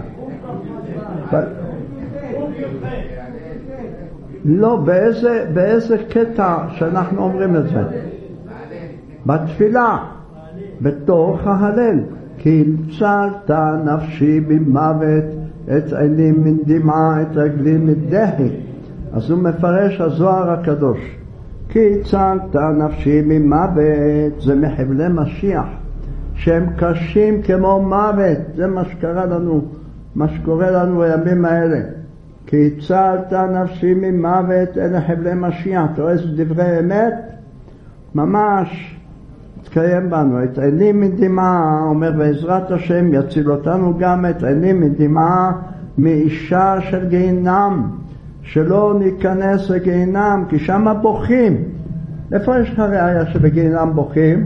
לא, באיזה קטע שאנחנו אומרים את זה? בתפילה, בתוך ההלל. כי הצלת נפשי ממוות, את עיני מן דמעה, את רגלי מדחי. אז הוא מפרש הזוהר הקדוש. כי הצלת נפשי ממוות, זה מחבלי משיח, שהם קשים כמו מוות. זה מה שקרה לנו, מה שקורה לנו בימים האלה. כי הצלת נפשי ממוות, אלה חבלי משיח. אתה רואה איזה דברי אמת? ממש תקיים בנו. את עיני מדמעה, אומר בעזרת השם יציל אותנו גם את עיני מדמעה מאישה של גיהינם, שלא ניכנס לגיהינם, כי שם בוכים. איפה יש לך ראיה שבגיהינם בוכים?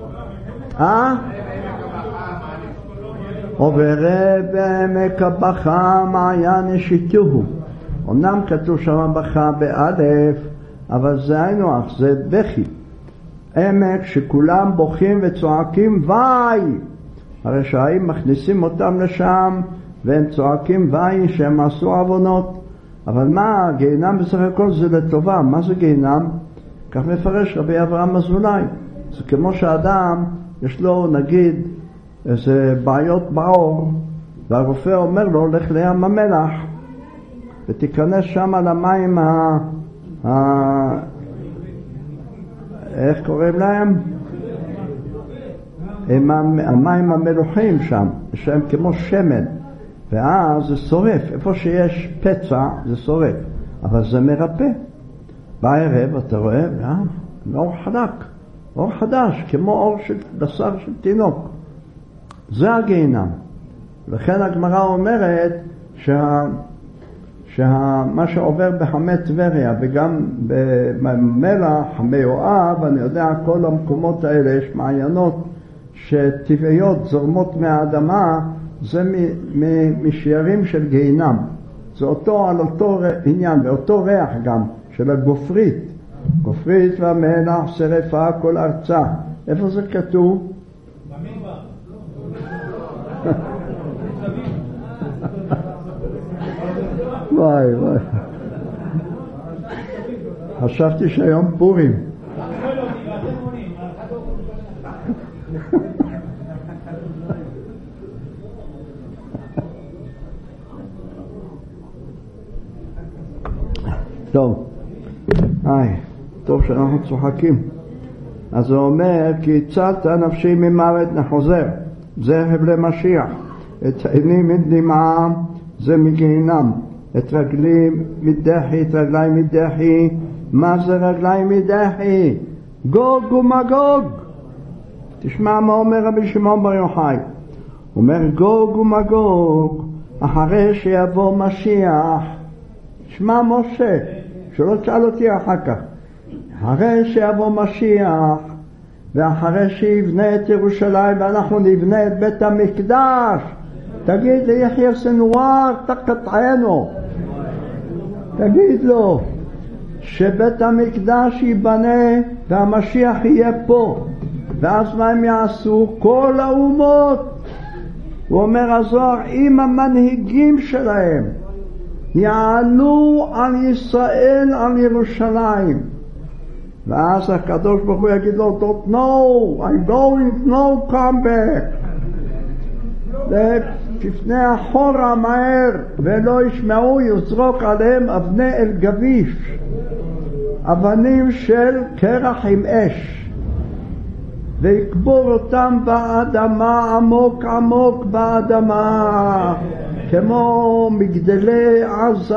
עוברי בעמק הבכה מעיין ישיתוהו. אמנם כתוב שם בכה באלף, אבל זה היינו אח, זה בכי. עמק שכולם בוכים וצועקים וואי. הרשעים מכניסים אותם לשם והם צועקים וואי שהם עשו עוונות. אבל מה, גיהינם בסך הכל זה לטובה. מה זה גיהינם? כך מפרש רבי אברהם אזולאי. זה כמו שאדם יש לו נגיד איזה בעיות בעור, והרופא אומר לו לך לים המלח ותיכנס שם למים איך קוראים להם? המים המלוחים שם, שהם כמו שמן, ואז זה שורף. איפה שיש פצע זה שורף, אבל זה מרפא. בערב אתה רואה אור חדק, אור חדש, כמו אור של בשר של תינוק. זה הגיהינם. לכן הגמרא אומרת מה שעובר בחמי טבריה וגם במלח, מיואב, אני יודע, כל המקומות האלה יש מעיינות שטבעיות זורמות מהאדמה, זה משיירים של גיהינם. זה על אותו עניין, ואותו ריח גם של הגופרית. גופרית והמלח שרפה כל ארצה. איפה זה כתוב? וואי וואי, חשבתי שהיום פורים. טוב, טוב שאנחנו צוחקים. אז הוא אומר כי הצלת נפשי ממוות, נחוזר, זה חבלי משיח. את עיני מדמעה זה מגיהינם, את רגלי מדחי, את רגלי מדחי. מה זה רגלי מדחי? גוג ומגוג. תשמע מה אומר רבי שמעון בר יוחאי. הוא אומר גוג ומגוג אחרי שיבוא משיח. שמע משה, שלא תשאל אותי אחר כך. אחרי שיבוא משיח ואחרי שיבנה את ירושלים ואנחנו נבנה את בית המקדש, תגיד ליחיא סנואר תחת עינו, תגיד לו שבית המקדש ייבנה והמשיח יהיה פה. ואז מה הם יעשו? כל האומות, הוא אומר הזוהר, עם המנהיגים שלהם יעלו על ישראל, על ירושלים. ואז הקדוש ברוך הוא יגיד לו, don't know, I'm going, no come back. תפנה אחורה מהר ולא ישמעו, יזרוק עליהם אבני אל גביש, אבנים של קרח עם אש, ויקבור אותם באדמה, עמוק עמוק באדמה, כמו מגדלי עזה.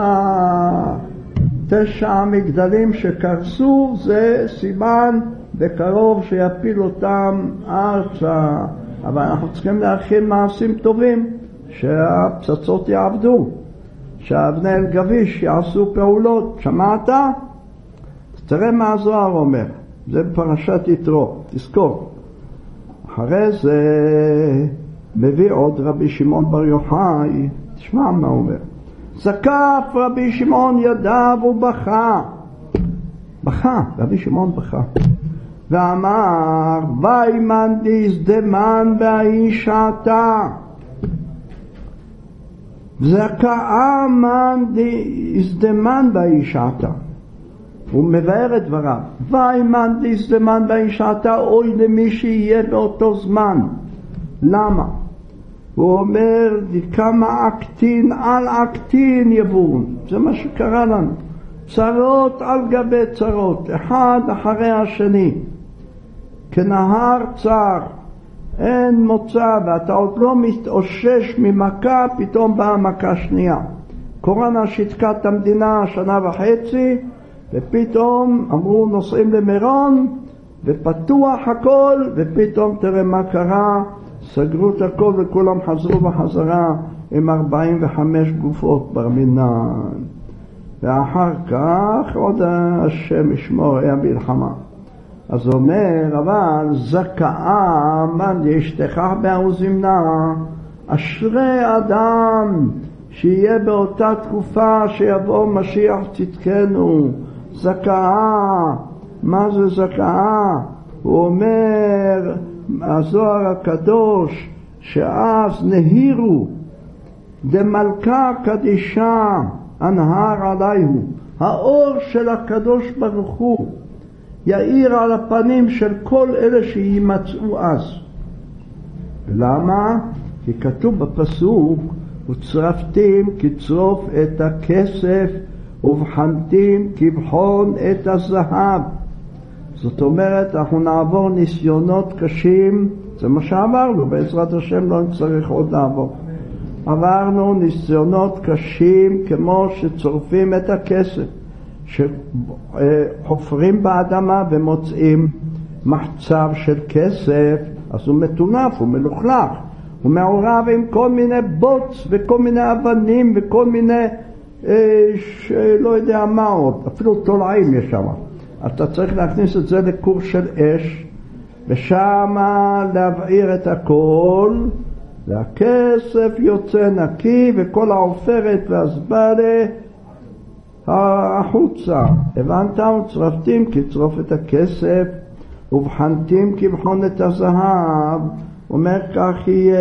9 מגדלים שקרסו, זה סימן בקרוב שיפיל אותם ארצה. אבל אנחנו צריכים להכין מעשים טובים שהפצצות יעבדו, שהבני אל גביש יעשו פעולות. שמעת? תראה מה הזוהר אומר, זה בפרשת יתרו, תזכור. אחרי זה מביא עוד רבי שמעון בר יוחאי, תשמע מה הוא אומר. זקף רבי שמעון ידיו ובכה, רבי שמעון בכה, ואמר ויימן דזדמן באיש אתה, זכאה מן דזדמן באיש אתה. הוא מבאר את דבריו, ויימן דזדמן באיש אתה, אוי למי שיהיה באותו זמן. למה? הוא אומר כמה אקטין על אקטין יבואון, זה מה שקרה לנו, צרות על גבי צרות, אחד אחרי השני, כנהר צר, אין מוצא, ואתה עוד לא מתאושש ממכה, פתאום באה מכה שנייה. קורונה שיתקה את המדינה 1.5 שנה, ופתאום אמרו נוסעים למירון, ופתוח הכל, ופתאום תראה מה קרה, סגרו את הכל וכולם חזרו בחזרה עם 45 גופות בר מינן. ואחר כך עוד השם ישמור, היה מלחמה. אז אומר, אבל זכאה מן ישתכח בהוזמנה, אשרי אדם שיהיה באותה תקופה שיבוא משיח צדקנו. זכאה, מה זה זכאה? הוא אומר, הזוהר הקדוש, שאז נהירו דמלכה קדישה הנהר עליהו, האור של הקדוש ברוך הוא יאיר על הפנים של כל אלה שימצאו אז. למה? כי כתוב בפסוק, וצרפתים כצרוף את הכסף ובחנתים כבחון את הזהב. זאת אומרת, אנחנו נעבור ניסיונות קשים, זה מה שעברנו, בעזרת השם לא נצטרך עוד לעבור. עברנו ניסיונות קשים כמו שצורפים את הכסף, שחופרים באדמה ומוצאים מחצב של כסף, אז הוא מטונף, הוא מלוכלך, הוא מעורב עם כל מיני בוץ וכל מיני אבנים וכל מיני לא יודע מה עוד, אפילו תולעים יש שם. אתה צריך להכניס את זה לקורס של אש, ושם להבעיר את הכל, והכסף יוצא נקי, וכל העופרת והזבלה החוצה. הבנת? וצרפתים כצרוף את הכסף, ובחנתים כבחון את הזהב. אומר כך יהיה.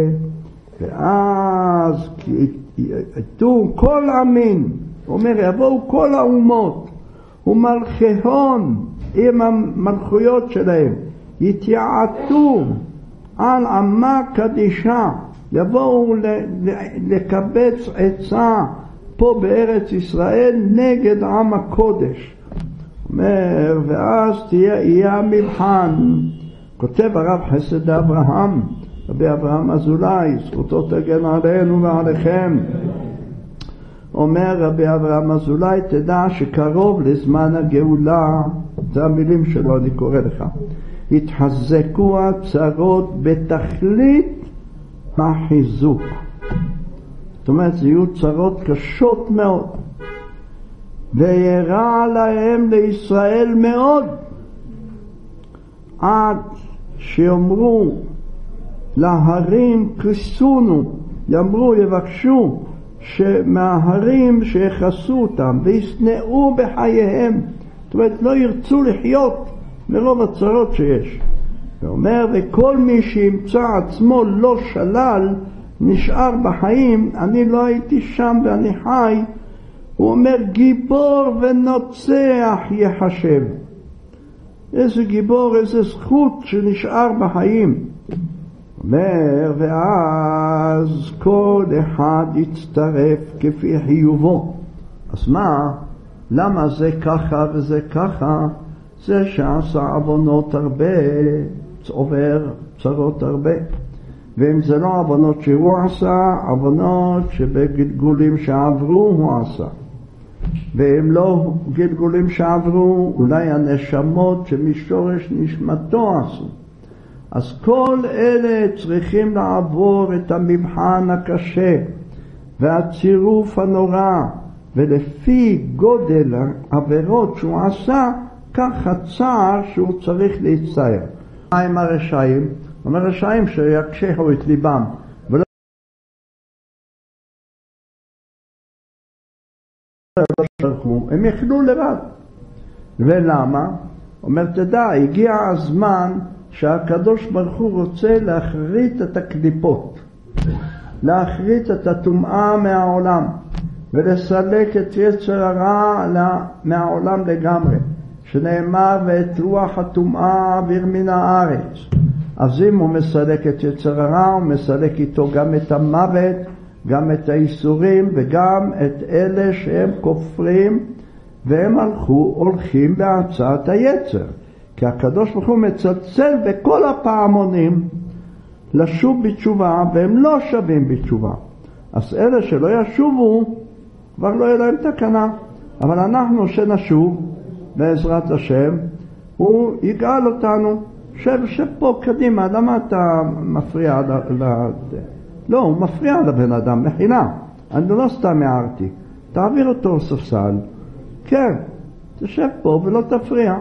ואז יתו כל עמים, אומר יבואו כל האומות, ומלכיהון עם המלכויות שלהם, יתייעטו על עמה קדישה, יבואו לקבץ עצה פה בארץ ישראל נגד עם הקודש. אומר, ואז יהיה המבחן. כותב הרב חסד אברהם, רבי אברהם אזולאי, זכותו תגן עלינו ועליכם. אומר רבי אברהם אזולאי, תדע שקרוב לזמן הגאולה, זה המילים שלו, אני קורא לך, התחזקו הצרות בתכלית החיזוק. זאת אומרת, זה יהיו צרות קשות מאוד, וירע להם לישראל מאוד, עד שיאמרו להרים כריסונו, יאמרו יבקשו שמההרים שיחסו אותם ויסנאו בחייהם, זאת אומרת לא ירצו לחיות מרוב הצרות שיש. ואומר, וכל מי שימצא עצמו לא שלל נשאר בחיים, אני לא הייתי שם ואני חי, הוא אומר גיבור ונוצח יחשב. איזה גיבור, איזה זכות שנשאר בחיים. אומר, ואז כל אחד יצטרף כפי חיובו. אז מה? למה זה ככה וזה ככה? זה שעשה עוונות הרבה, עובר צרות הרבה. ואם זה לא עוונות שהוא עשה, עוונות שבגלגולים שעברו הוא עשה. ואם לא גלגולים שעברו, אולי הנשמות שמשורש נשמתו עשו. אז כל אלה צריכים לעבור את המבחן הקשה, והצירוף הנורא, ולפי גודל העבירות שהוא עשה, כך הצער שהוא צריך להצטער. מה עם הרשעים? אומר רשעים שיקשחו את ליבם ולא שרחו, הם יחלו לבד. ולמה? אומר תדע, הגיע הזמן שהקדוש ברוך הוא רוצה להחריט את הקליפות, להחריט את הטומאה מהעולם ולסלק את יצר הרע מהעולם לגמרי, שנאמר ואת רוח הטומאה אעביר מן הארץ. אז אם הוא מסלק את יצר הרע, הוא מסלק איתו גם את המוות, גם את האיסורים וגם את אלה שהם כופרים והם הולכים בהצעת היצר. כי הקדוש ברוך הוא מצלצל בכל הפעמונים לשוב בתשובה, והם לא שווים בתשובה. אז אלה שלא ישובו כבר לא יהיה להם תקנה, אבל אנחנו שנשוב בעזרת השם הוא יגאל אותנו. שב פה קדימה, למה אתה מפריע לא, הוא מפריע לבן אדם מחילה, אני לא סתם הערתי, תעביר אותו ספסל, כן, תשב פה ולא תפריע.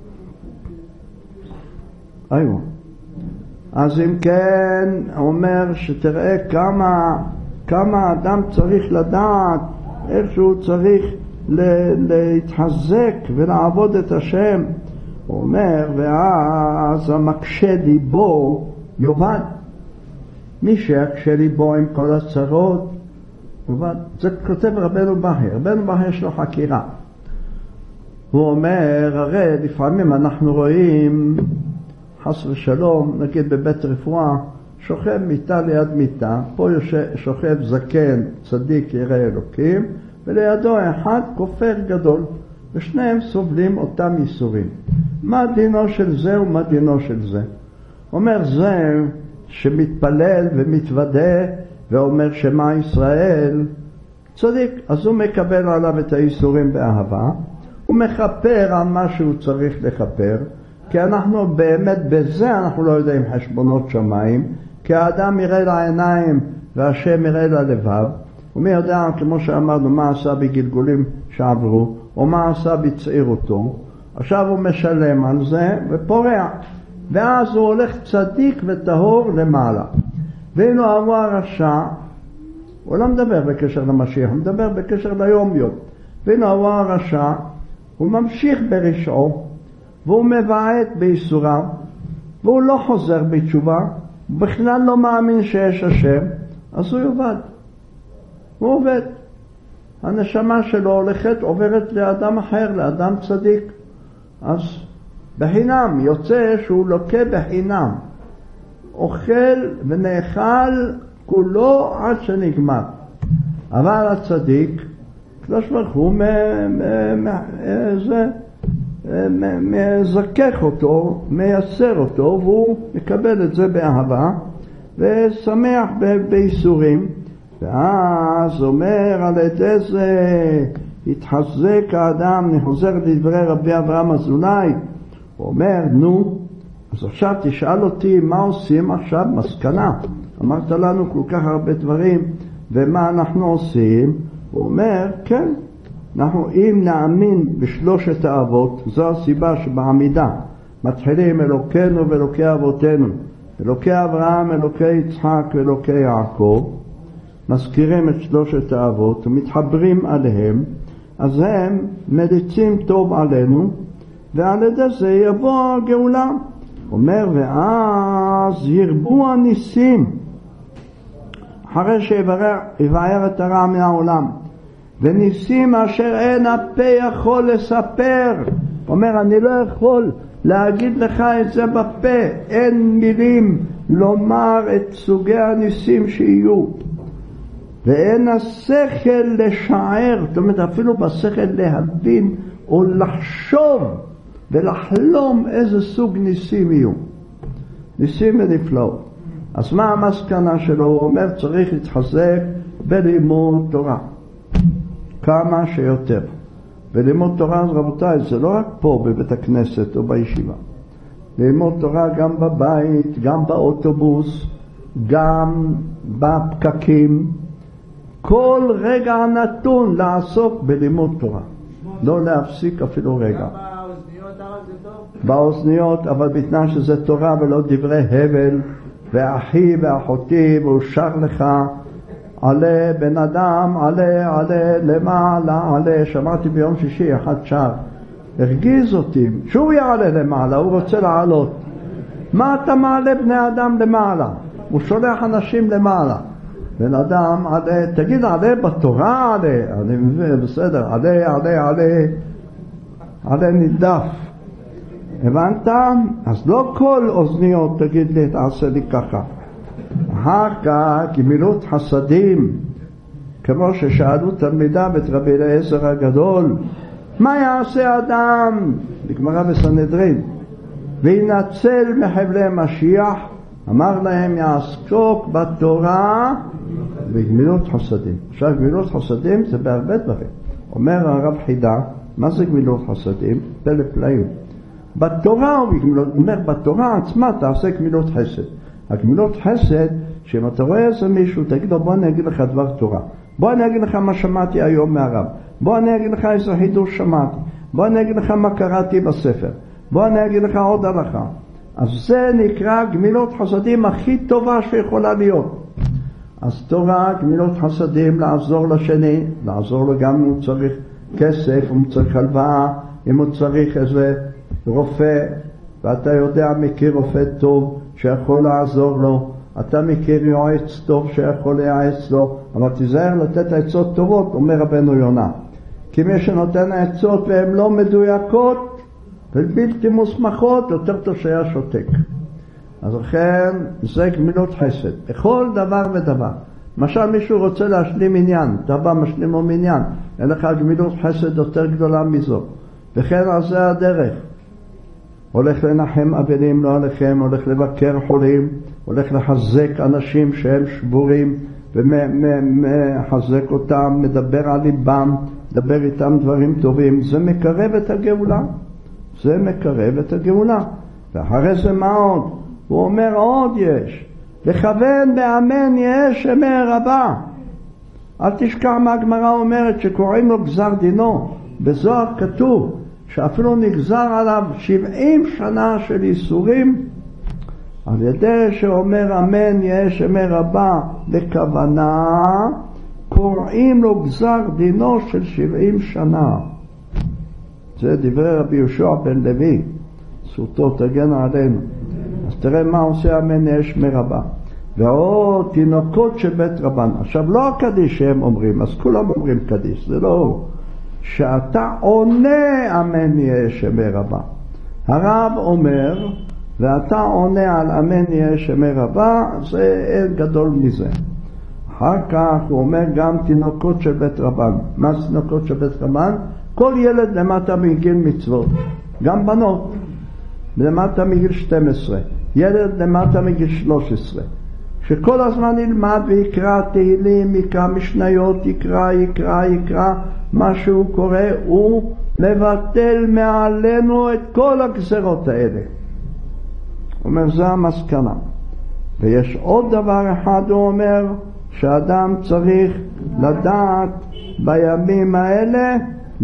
איו. אז אם כן אומר שתראה כמה אדם צריך לדעת איך שהוא צריך להתחזק ולעבוד את השם. הוא אומר ואז המקשה ליבו יובד. מי שיקשה ליבו עם כל הצרות יובד. זה כותב רבנו בהר. רבנו בהר יש לו חקירה. הוא אומר הרי לפעמים אנחנו רואים חס ושלום, נגיד בבית רפואה, שוכב מיטה ליד מיטה, פה שוכב זקן, צדיק ירא אלוקים, ולידו אחד כופר גדול, ושניהם סובלים אותם ייסורים. מה דינו של זה ומה דינו של זה? אומר זה שמתפלל ומתוודה ואומר שמה ישראל צדיק, אז הוא מקבל עליו את הייסורים באהבה, הוא מחפר על מה שהוא צריך לחפר, כי אנחנו באמת בזה אנחנו לא יודעים חשבונות שמיים, כי האדם יראה לעיניים והשם יראה ללבב, ומי יודע כמו שאמרנו מה עשה בגלגולים שעברו, או מה עשה בצעירותו, עכשיו הוא משלם על זה ופורע, ואז הוא הולך צדיק וטהור למעלה. ואילו הוא הרשע, הוא לא מדבר בקשר למשיח, הוא מדבר בקשר ליום יום. ואילו הוא הרשע, הוא ממשיך ברשעו, והוא מבעט בייסוריו, והוא לא חוזר בתשובה, הוא בכלל לא מאמין שיש השם, אז הוא יובד. הוא עובד. הנשמה שלו הולכת, עוברת לאדם אחר, לאדם צדיק. אז בחינם, יוצא שהוא לוקה בחינם. אוכל ונאכל כולו עד שנגמר. אבל הצדיק, קדוש ברוך הוא מזכך אותו, מייסר אותו, והוא מקבל את זה באהבה ושמח בייסורים. ואז אומר על ידי זה התחזק האדם. אני חוזר לדברי רבי אברהם אזולאי, הוא אומר נו, אז עכשיו תשאל אותי מה עושים עכשיו? מסקנה, אמרת לנו כל כך הרבה דברים ומה אנחנו עושים? הוא אומר כן, אנחנו אם נאמין בשלושת האבות, זו הסיבה שבעמידה מתחילים אלוקינו ואלוקי אבותינו, אלוקי אברהם, אלוקי יצחק ואלוקי יעקב, מזכירים את שלושת האבות ומתחברים עליהם, אז הם מליצים טוב עלינו, ועל ידי זה יבוא הגאולה. אומר ואז ירבו הניסים אחרי שיבער את הרע מהעולם, וניסים אשר אין הפה יכול לספר. אומר אני לא יכול להגיד לך את זה בפה, אין מילים לומר את סוגי הניסים שיהיו, ואין השכל לשער, זאת אומרת אפילו בשכל להבין או לחשוב ולחלום איזה סוג ניסים יהיו, ניסים ונפלאות. אז מה המסקנה שלו? הוא אומר צריך להתחזק בלימוד תורה כמה שיותר. ולימוד תורה, רבותיי, זה לא רק פה בבית הכנסת או בישיבה, לימוד תורה גם בבית, גם באוטובוס, גם בפקקים, כל רגע נתון לעסוק בלימוד תורה. לא להפסיק אפילו רגע. באוזניות אבל זה טוב? באוזניות, אבל בתנאי שזה תורה ולא דברי הבל, ואחי ואחותי ואושר לך, עלה בן אדם, עלה למעלה, עלה. שמעתי ביום שישי אחד שר, הרגיז אותי, שהוא יעלה למעלה, הוא רוצה לעלות. מה אתה מעלה בני אדם למעלה? הוא שולח אנשים למעלה. בן אדם עלה, תגיד עלה בתורה, עלה, אני מבין, בסדר, עלה נידף. הבנת? אז לא כל אוזניות תגיד לי, תעשה לי ככה. אחר כך גמילות חסדים, כמו ששאלו תלמידיו את רבי אליעזר הגדול, מה יעשה אדם? בגמרא בסנהדרין, וינצל מחבלי משיח, אמר להם יעסוק בתורה וגמילות חסדים. עכשיו גמילות חסדים זה בהרבה דברים. אומר הרב חידה, מה זה גמילות חסדים? פלא פלאים. בתורה הוא אומר, בתורה עצמה תעשה גמילות חסד. הגמילות חסד, שאם אתה רואה איזה מישהו, תגיד לו בוא אני אגיד לך דבר תורה, בוא אני אגיד לך מה שמעתי היום מהרב, בוא אני אגיד לך איזה חידוש שמעתי, בוא אני אגיד לך מה קראתי בספר, בוא אני אגיד לך עוד הלכה. אז זה נקרא גמילות חסדים הכי טובה שיכולה להיות. אז תורה, גמילות חסדים, לעזור לשני, לעזור לו גם אם הוא צריך כסף, אם הוא צריך הלוואה, אם הוא צריך איזה רופא, ואתה יודע, מכיר רופא טוב שיכול לעזור לו, אתה מכיר יועץ טוב שיכול לייעץ לו, אבל תיזהר לתת עצות טובות, אומר רבנו יונה, כי מי שנותן עצות והן לא מדויקות ובלתי מוסמכות, יותר טוב שהיה שותק. אז לכן זה גמילות חסד בכל דבר ודבר. למשל מישהו רוצה להשלים עניין, אתה בא משלים לו עניין, אין לך גמילות חסד יותר גדולה מזו. וכן על זה הדרך, הולך לנחם אבלים, לא עליכם, הולך לבקר חולים, הולך לחזק אנשים שהם שבורים ומחזק אותם, מדבר על ליבם, מדבר איתם דברים טובים. זה מקרב את הגאולה, זה מקרב את הגאולה. ואחרי זה מה עוד? הוא אומר עוד יש, לכוון באמן יש אמר רבה. אל תשכח מה הגמרא אומרת שקוראים לו גזר דינו. בזוהר כתוב שאפילו נגזר עליו 70 שנה של איסורים, על ידי שאומר אמן יש אמר רבה, בכוונה קוראים לו גזר דינו של 70 שנה. זה דברי רבי יהושע בן לוי, זכותו תגן עלינו. אז תראה מה עושה אמן יש אמר רבה. ועוד תינוקות של בית רבן. עכשיו לא הקדיש שהם אומרים, אז כולם אומרים קדיש, זה לא שאתה עונה אמן יש אמר רבה. הרב אומר ואתה עונה על אמן יש אמר רבה, זה אין גדול מזה. אחר כך הוא אומר גם תינוקות של בית רבן. מה זה תינוקות של בית רבן? כל ילד למטה מגיל מצוות, גם בנות למטה מגיל 12, ילד למטה מגיל 13, שכל הזמן ילמד ויקרא תהילים, יקרא משניות, יקרא מה שהוא קורא, הוא מבטל מעלינו את כל הגזרות האלה. הוא אומר זה המסקנה. ויש עוד דבר אחד, הוא אומר שאדם צריך לדעת בימים האלה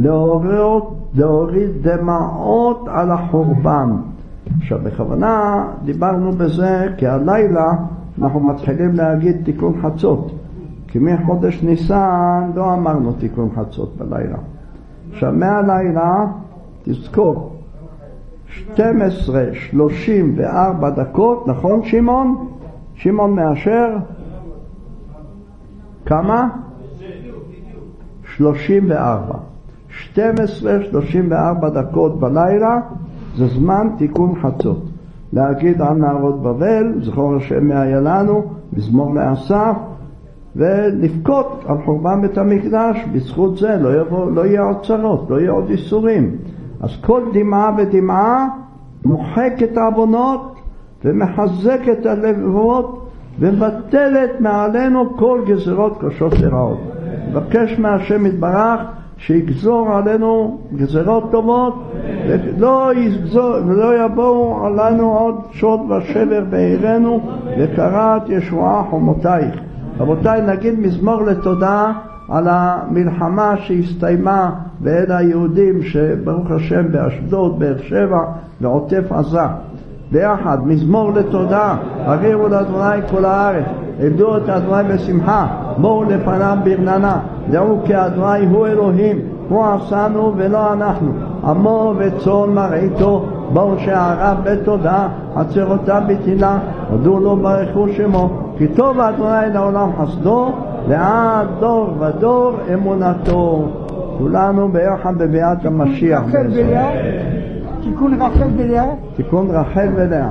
להוריד דמעות על החורבן. עכשיו בכוונה דיברנו בזה כי הלילה אנחנו מתחילים להגיד תיקון חצות, כי מחודש ניסן לא אמרנו תיקון חצות בלילה. עכשיו מהלילה תזכור 12:34 דקות, נכון שמעון? שמעון מאשר? כמה? 34. 12:34 דקות בלילה זה זמן תיקון חצות. להגיד על נערות בבל, זכור השם היה לנו, מזמור לאסף, ולבכות על חורבן בית המקדש. בזכות זה לא יהיה עוד צרות, לא יהיה עוד איסורים. אז כל דמעה ודמעה מוחק את העוונות ומחזק את הלבבות ומבטלת מעלינו כל גזרות קשות ורעות. מבקש מהשם יתברך שיגזור עלינו גזרות טובות, ולא יבואו עלינו עוד שוד ושבר בעירנו, וקראת ישועה חומותייך. רבותיי, נגיד מזמור לתודה על המלחמה שהסתיימה בין היהודים שברוך השם באשדוד, באר שבע ועוטף עזה. ביחד, מזמור לתודה, הריעו לאדוני כל הארץ, עבדו את אדוני בשמחה, בואו לפניו ברננה, דעו כי אדוני הוא אלוהים, הוא עשנו ולא אנחנו, עמו וצאן מרעיתו, בואו שעריו בתודה, חצרותיו בתהילה, הודו לו ברכו שמו, כי טוב אדוני לעולם חסדו, ועד דור ודור אמונתו. כולנו ביחד בביאת המשיח. תיקון רחל ולאה. תיקון רחל ולאה.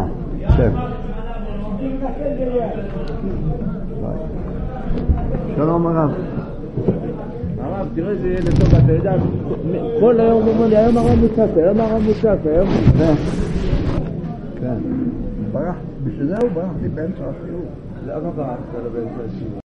שלום הרב. הרב, תראה זה יהיה לטוב, אתה יודע, כל היום אומר לי, היום הרב מוצף, היום הרב מוצף, היום... כן. בשביל זה הוא ברח לי באמצע השיעור. למה ברחת לו באמצע השיעור?